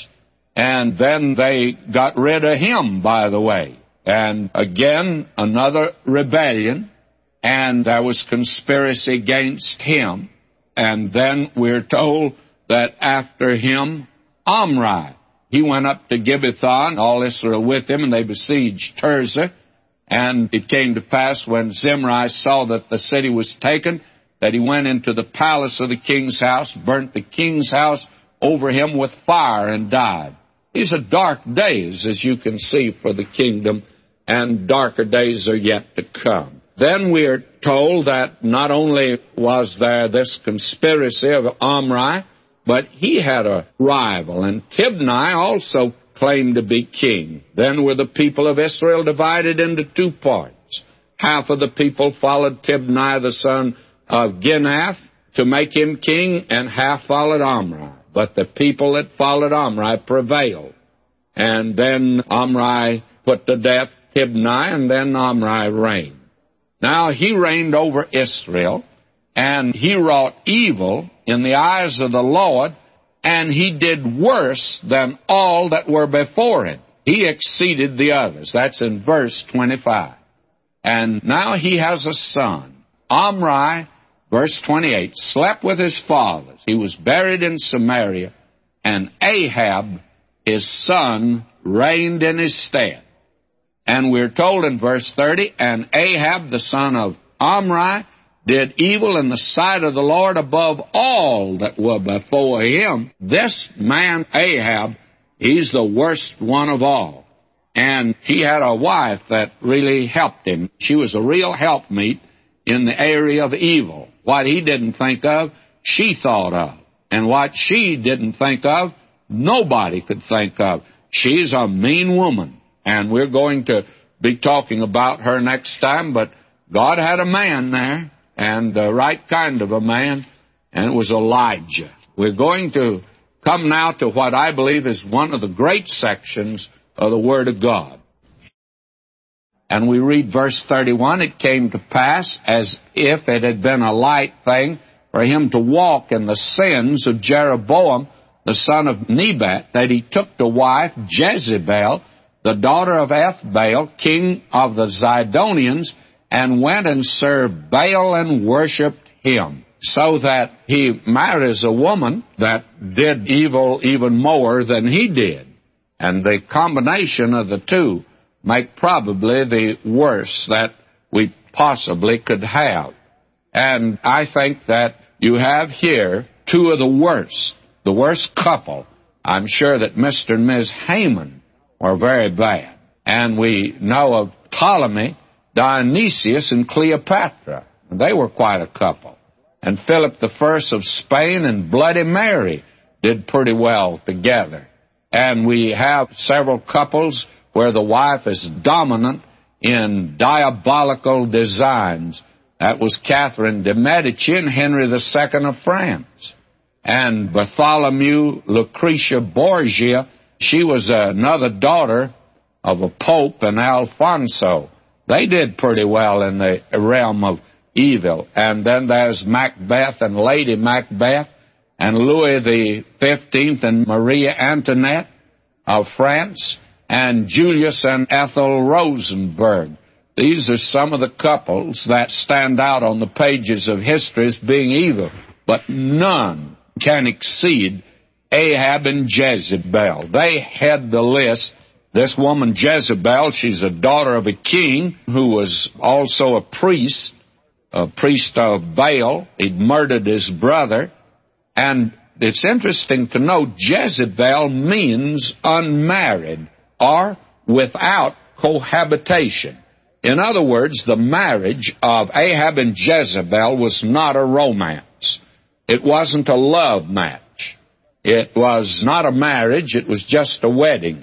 Speaker 1: And then they got rid of him, by the way. And again, another rebellion, and there was conspiracy against him. And then we're told that after him, Omri, he went up to Gibbethon, all Israel with him, and they besieged Tirzah. And it came to pass when Zimri saw that the city was taken, that he went into the palace of the king's house, burnt the king's house over him with fire, and died. These are dark days, as you can see, for the kingdom, and darker days are yet to come. Then we are told that not only was there this conspiracy of Omri, but he had a rival, and Tibni also claimed to be king. Then were the people of Israel divided into two parts. Half of the people followed Tibni, the son of Ginath, to make him king, and half followed Omri. But the people that followed Omri prevailed. And then Omri put to death Tibni, and then Omri reigned. Now he reigned over Israel, and he wrought evil in the eyes of the Lord, and he did worse than all that were before him. He exceeded the others. That's in verse twenty-five. And now he has a son. Omri, verse twenty-eight, slept with his fathers. He was buried in Samaria, and Ahab, his son, reigned in his stead. And we're told in verse thirty, and Ahab, the son of Omri, did evil in the sight of the Lord above all that were before him. This man, Ahab, he's the worst one of all. And he had a wife that really helped him. She was a real helpmeet in the area of evil. What he didn't think of, she thought of. And what she didn't think of, nobody could think of. She's a mean woman, and we're going to be talking about her next time, but God had a man there, and the right kind of a man, and it was Elijah. We're going to come now to what I believe is one of the great sections of the Word of God. And we read verse thirty-one, "It came to pass, as if it had been a light thing for him to walk in the sins of Jeroboam, the son of Nebat, that he took to wife Jezebel, the daughter of Ethbaal, king of the Zidonians, and went and served Baal and worshipped him." So that he marries a woman that did evil even more than he did. And the combination of the two make probably the worst that we possibly could have. And I think that you have here two of the worst, the worst couple. I'm sure that Mister and Miz Haman were very bad. And we know of Ptolemy, Dionysius, and Cleopatra. They were quite a couple. And Philip the First of Spain and Bloody Mary did pretty well together. And we have several couples where the wife is dominant in diabolical designs. That was Catherine de' Medici and Henry the Second of France. And Bartholomew Lucretia Borgia, she was another daughter of a pope and Alfonso. They did pretty well in the realm of evil. And then there's Macbeth and Lady Macbeth and Louis the Fifteenth and Maria Antoinette of France and Julius and Ethel Rosenberg. These are some of the couples that stand out on the pages of history as being evil, but none can exceed Ahab and Jezebel. They head the list. This woman Jezebel, she's a daughter of a king who was also a priest, a priest of Baal. He'd murdered his brother. And it's interesting to know Jezebel means unmarried or without cohabitation. In other words, the marriage of Ahab and Jezebel was not a romance. It wasn't a love match. It was not a marriage. It was just a wedding.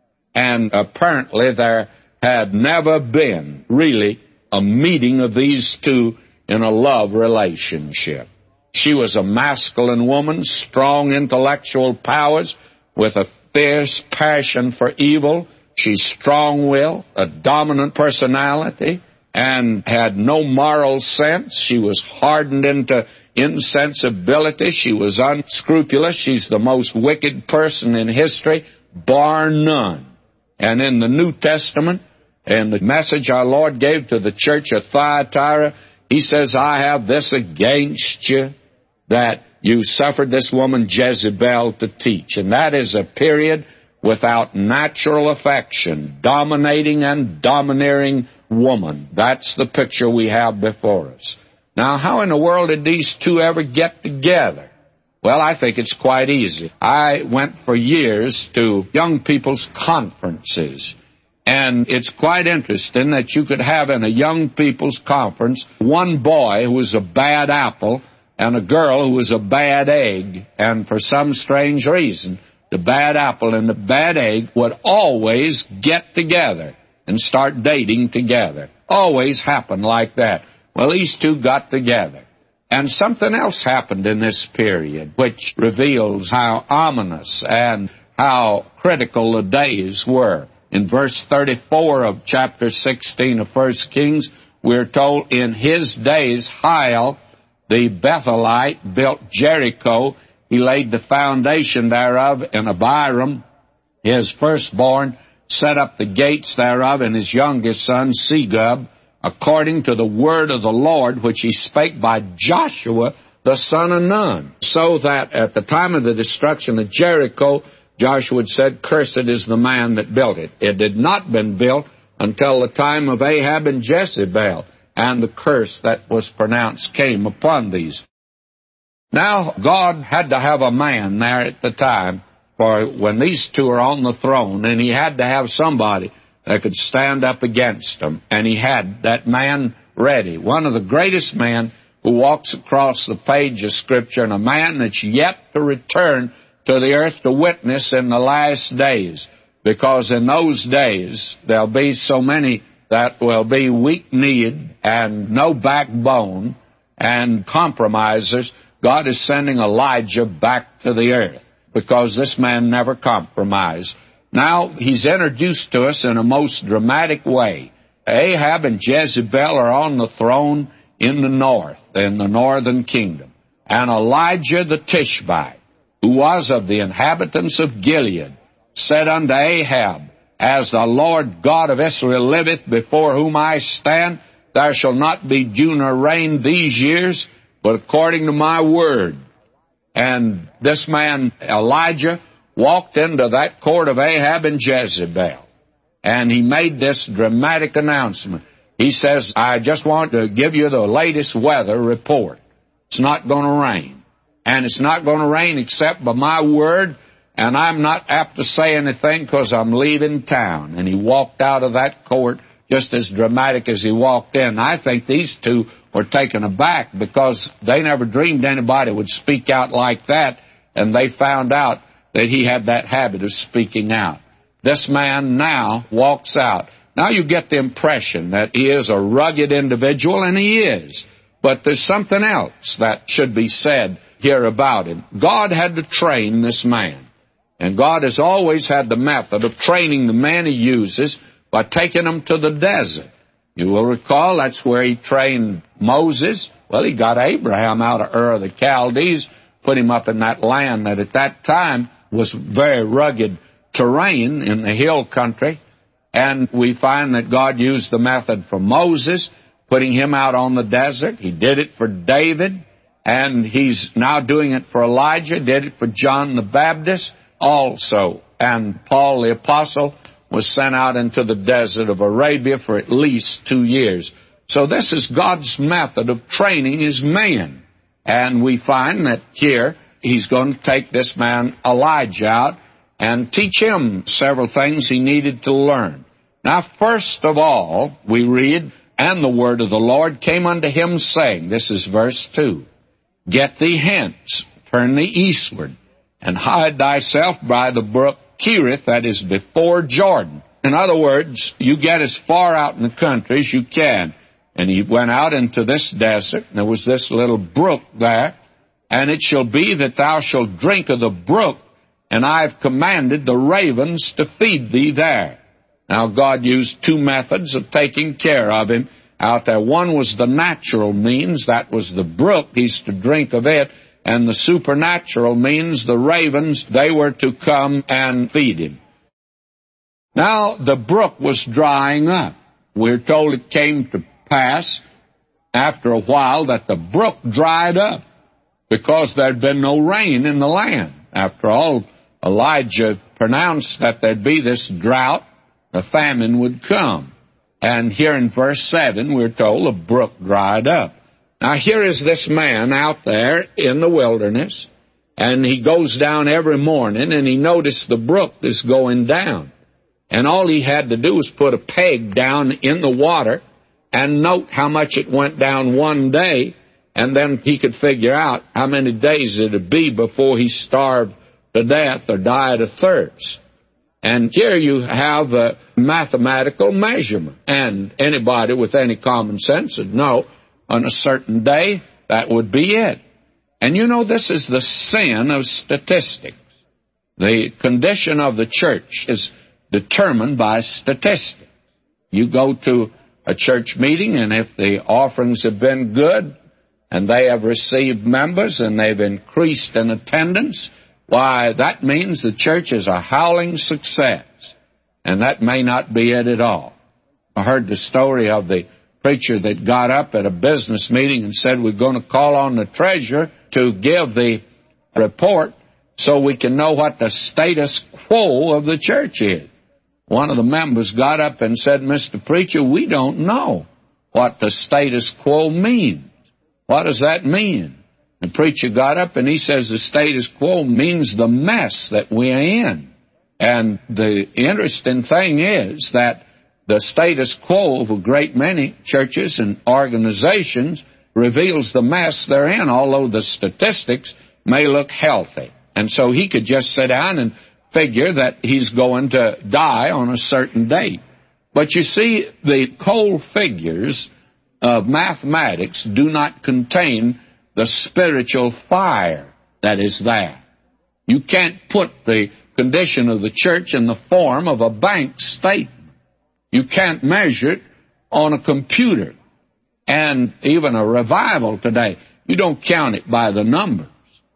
Speaker 1: And apparently there had never been really a meeting of these two in a love relationship. She was a masculine woman, strong intellectual powers, with a fierce passion for evil. She's strong-willed, a dominant personality, and had no moral sense. She was hardened into insensibility. She was unscrupulous. She's the most wicked person in history, bar none. And in the New Testament, in the message our Lord gave to the church of Thyatira, He says, "I have this against you, that you suffered this woman Jezebel to teach." And that is a period without natural affection, dominating and domineering woman. That's the picture we have before us. Now, how in the world did these two ever get together? Well, I think it's quite easy. I went for years to young people's conferences, and it's quite interesting that you could have in a young people's conference one boy who was a bad apple and a girl who was a bad egg, and for some strange reason, the bad apple and the bad egg would always get together and start dating together. Always happened like that. Well, these two got together. And something else happened in this period, which reveals how ominous and how critical the days were. In verse thirty-four of chapter sixteen of First Kings, we're told, "In his days Hiel, the Bethelite, built Jericho. He laid the foundation thereof, and Abiram, his firstborn, set up the gates thereof, and his youngest son, Segub, according to the word of the Lord, which he spake by Joshua, the son of Nun." So that at the time of the destruction of Jericho, Joshua said, "Cursed is the man that built it." It had not been built until the time of Ahab and Jezebel, and the curse that was pronounced came upon these. Now, God had to have a man there at the time, for when these two are on the throne, and he had to have somebody that could stand up against them, and he had that man ready. One of the greatest men who walks across the page of Scripture and a man that's yet to return to the earth to witness in the last days. Because in those days, there'll be so many that will be weak-kneed and no backbone and compromisers. God is sending Elijah back to the earth because this man never compromised. Now, he's introduced to us in a most dramatic way. Ahab and Jezebel are on the throne in the north, in the northern kingdom. And Elijah the Tishbite, who was of the inhabitants of Gilead, said unto Ahab, As the Lord God of Israel liveth, before whom I stand, there shall not be dew nor rain these years, but according to my word. And this man, Elijah, walked into that court of Ahab and Jezebel, and he made this dramatic announcement. He says, I just want to give you the latest weather report. It's not going to rain. And it's not going to rain except by my word, and I'm not apt to say anything because I'm leaving town. And he walked out of that court just as dramatic as he walked in. I think these two were taken aback because they never dreamed anybody would speak out like that, and they found out that he had that habit of speaking out. This man now walks out. Now you get the impression that he is a rugged individual, and he is. But there's something else that should be said here about him. God had to train this man. And God has always had the method of training the man he uses by taking him to the desert. You will recall that's where he trained Moses. Well, he got Abraham out of Ur of the Chaldees, put him up in that land that at that time was very rugged terrain in the hill country. And we find that God used the method for Moses, putting him out on the desert. He did it for David, and he's now doing it for Elijah, did it for John the Baptist also. And Paul the Apostle was sent out into the desert of Arabia for at least two years. So this is God's method of training his men. And we find that here he's going to take this man Elijah out and teach him several things he needed to learn. Now, first of all, we read, And the word of the Lord came unto him, saying, this is verse two, Get thee hence, turn thee eastward, and hide thyself by the brook Cherith, that is before Jordan. In other words, you get as far out in the country as you can. And he went out into this desert, and there was this little brook there, and it shall be that thou shalt drink of the brook, and I have commanded the ravens to feed thee there. Now, God used two methods of taking care of him out there. One was the natural means, that was the brook, he's to drink of it, and the supernatural means, the ravens, they were to come and feed him. Now, the brook was drying up. We're told it came to pass after a while that the brook dried up because there'd been no rain in the land. After all, Elijah pronounced that there'd be this drought, the famine would come. And here in verse seven, we're told the brook dried up. Now, here is this man out there in the wilderness, and he goes down every morning, and he noticed the brook is going down. And all he had to do was put a peg down in the water and note how much it went down one day, and then he could figure out how many days it would be before he starved to death or died of thirst. And here you have a mathematical measurement, and anybody with any common sense would know on a certain day that would be it. And you know, this is the sin of statistics. The condition of the church is determined by statistics. You go to a church meeting, and if the offerings have been good, and they have received members, and they've increased in attendance, why, that means the church is a howling success. And that may not be it at all. I heard the story of the preacher that got up at a business meeting and said, we're going to call on the treasurer to give the report so we can know what the status quo of the church is. One of the members got up and said, Mister Preacher, we don't know what the status quo means. What does that mean? The preacher got up and he says the status quo means the mess that we are in. And the interesting thing is that the status quo of a great many churches and organizations reveals the mess they're in, although the statistics may look healthy. And so he could just sit down and figure that he's going to die on a certain date. But you see, the cold figures of mathematics do not contain the spiritual fire that is there. You can't put the condition of the church in the form of a bank statement. You can't measure it on a computer. And even a revival today, you don't count it by the numbers.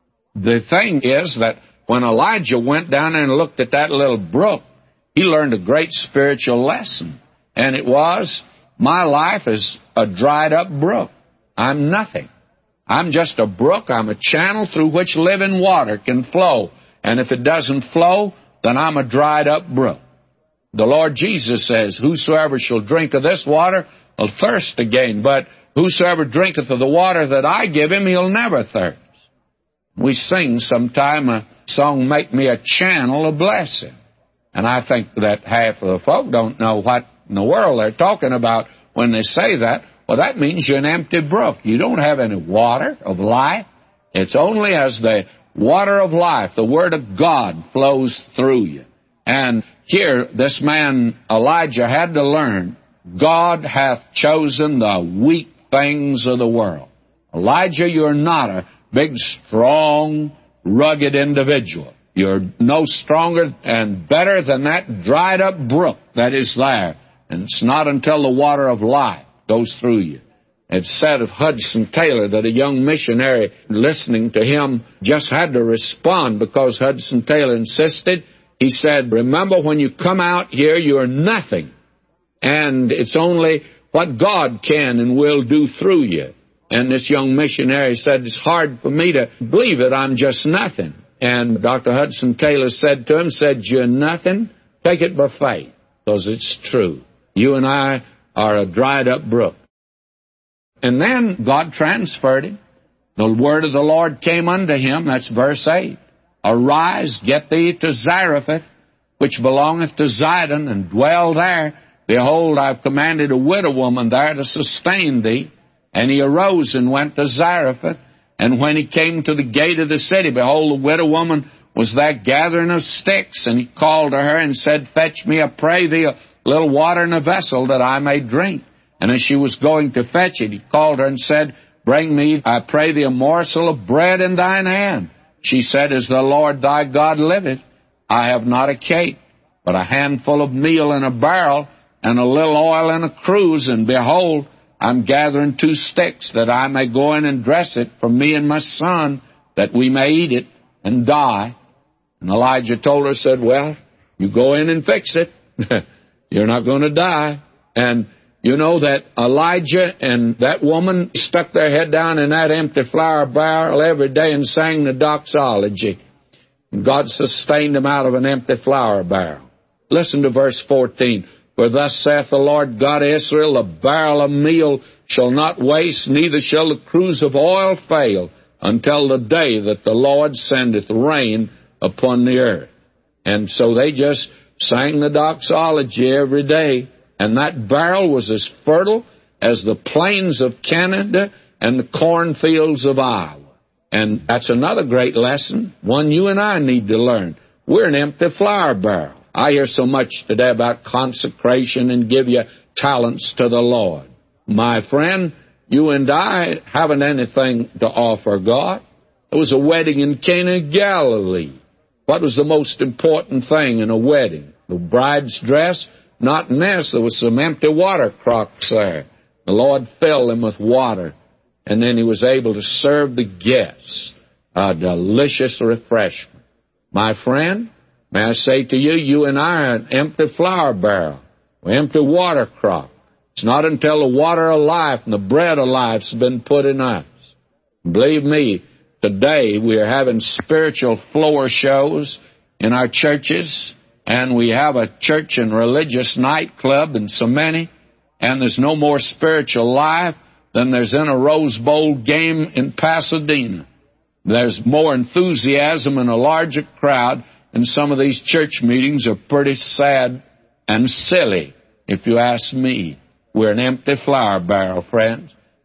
Speaker 1: The thing is that when Elijah went down there and looked at that little brook, he learned a great spiritual lesson. And it was, my life is a dried up brook. I'm nothing. I'm just a brook. I'm a channel through which living water can flow. And if it doesn't flow, then I'm a dried up brook. The Lord Jesus says, whosoever shall drink of this water will thirst again. But whosoever drinketh of the water that I give him, he'll never thirst. We sing sometime a song, Make Me a Channel of Blessing. And I think that half of the folk don't know what in the world they're talking about when they say that. Well, that means you're an empty brook. You don't have any water of life. It's only as the water of life, the Word of God, flows through you. And here, this man Elijah had to learn, God hath chosen the weak things of the world. Elijah, you're not a big, strong, rugged individual. You're no stronger and better than that dried up brook that is there. And it's not until the water of life goes through you. It's said of Hudson Taylor that a young missionary listening to him just had to respond because Hudson Taylor insisted. He said, remember, when you come out here, you're nothing. And it's only what God can and will do through you. And this young missionary said, it's hard for me to believe that I'm just nothing. And Doctor Hudson Taylor said to him, said, you're nothing? Take it by faith, because it's true. You and I are a dried up brook. And then God transferred him. The word of the Lord came unto him. That's verse eight. Arise, get thee to Zarephath, which belongeth to Zidon, and dwell there. Behold, I've commanded a widow woman there to sustain thee. And he arose and went to Zarephath. And when he came to the gate of the city, behold, the widow woman was there gathering of sticks. And he called to her and said, fetch me, I pray thee, a little water in a vessel that I may drink. And as she was going to fetch it, he called her and said, bring me, I pray thee, a morsel of bread in thine hand. She said, as the Lord thy God liveth, I have not a cake, but a handful of meal in a barrel, and a little oil in a cruse. And behold, I'm gathering two sticks, that I may go in and dress it for me and my son, that we may eat it and die. And Elijah told her, said, well, you go in and fix it. You're not going to die. And you know that Elijah and that woman stuck their head down in that empty flour barrel every day and sang the doxology. And God sustained them out of an empty flour barrel. Listen to verse fourteen. For thus saith the Lord God of Israel, the barrel of meal shall not waste, neither shall the cruse of oil fail, until the day that the Lord sendeth rain upon the earth. And so they just sang the doxology every day. And that barrel was as fertile as the plains of Canada and the cornfields of Iowa. And that's another great lesson, one you and I need to learn. We're an empty flour barrel. I hear so much today about consecration and give your talents to the Lord. My friend, you and I haven't anything to offer God. There was a wedding in Cana of Galilee. What was the most important thing in a wedding? The bride's dress? Not in this. There was some empty water crocks there. The Lord filled them with water, and then he was able to serve the guests a delicious refreshment. My friend, may I say to you, you and I are an empty flour barrel, an empty water crock. It's not until the water of life and the bread of life has been put in us. Believe me, today we are having spiritual floor shows in our churches, and we have a church and religious nightclub in so many, and there's no more spiritual life than there's in a Rose Bowl game in Pasadena. There's more enthusiasm in a larger crowd, and some of these church meetings are pretty sad and silly, if you ask me. We're an empty flour barrel, friends.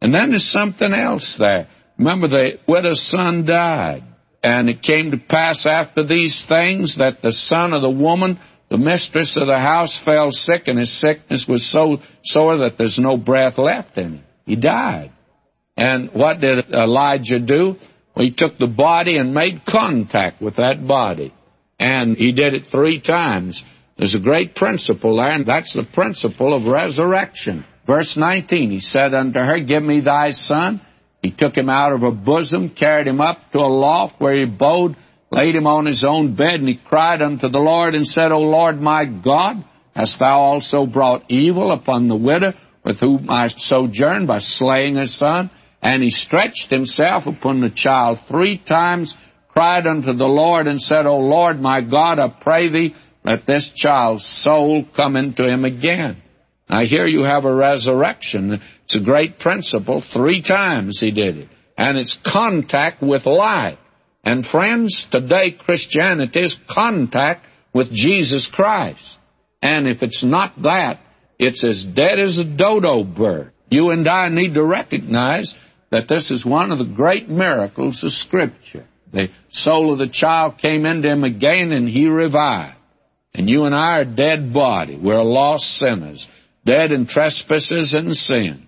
Speaker 1: And then there's something else there. Remember, the widow's son died. And it came to pass after these things that the son of the woman, the mistress of the house, fell sick, and his sickness was so sore that there's no breath left in him. He died. And what did Elijah do? Well, he took the body and made contact with that body. And he did it three times. There's a great principle there, and that's the principle of resurrection. Verse nineteen, he said unto her, Give me thy son. He took him out of her bosom, carried him up to a loft where he abode, laid him on his own bed, and he cried unto the Lord and said, O Lord my God, hast thou also brought evil upon the widow with whom I sojourned by slaying her son? And he stretched himself upon the child three times, cried unto the Lord, and said, O Lord my God, I pray thee, let this child's soul come into him again. Now here you have a resurrection. It's a great principle. Three times he did it. And it's contact with life. And friends, today Christianity is contact with Jesus Christ. And if it's not that, it's as dead as a dodo bird. You and I need to recognize that this is one of the great miracles of Scripture. The soul of the child came into him again, and he revived. And you and I are a dead body. We're lost sinners, dead in trespasses and sin.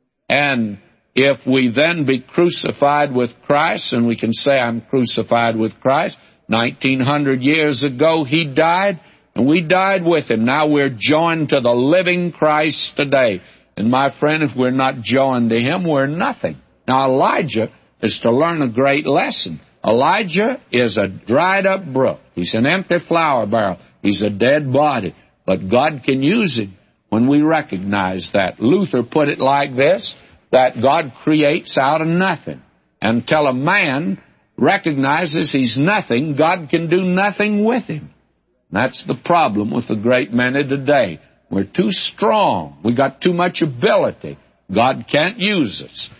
Speaker 1: And if we then be crucified with Christ, and we can say, I'm crucified with Christ, nineteen hundred years ago he died, and we died with him. Now we're joined to the living Christ today. And my friend, if we're not joined to him, we're nothing. Now Elijah is to learn a great lesson. Elijah is a dried up brook. He's an empty flour barrel. He's a dead body. But God can use him when we recognize that. Luther put it like this, that God creates out of nothing. Until a man recognizes he's nothing, God can do nothing with him. That's the problem with the great men of today. We're too strong. We got too much ability. God can't use us.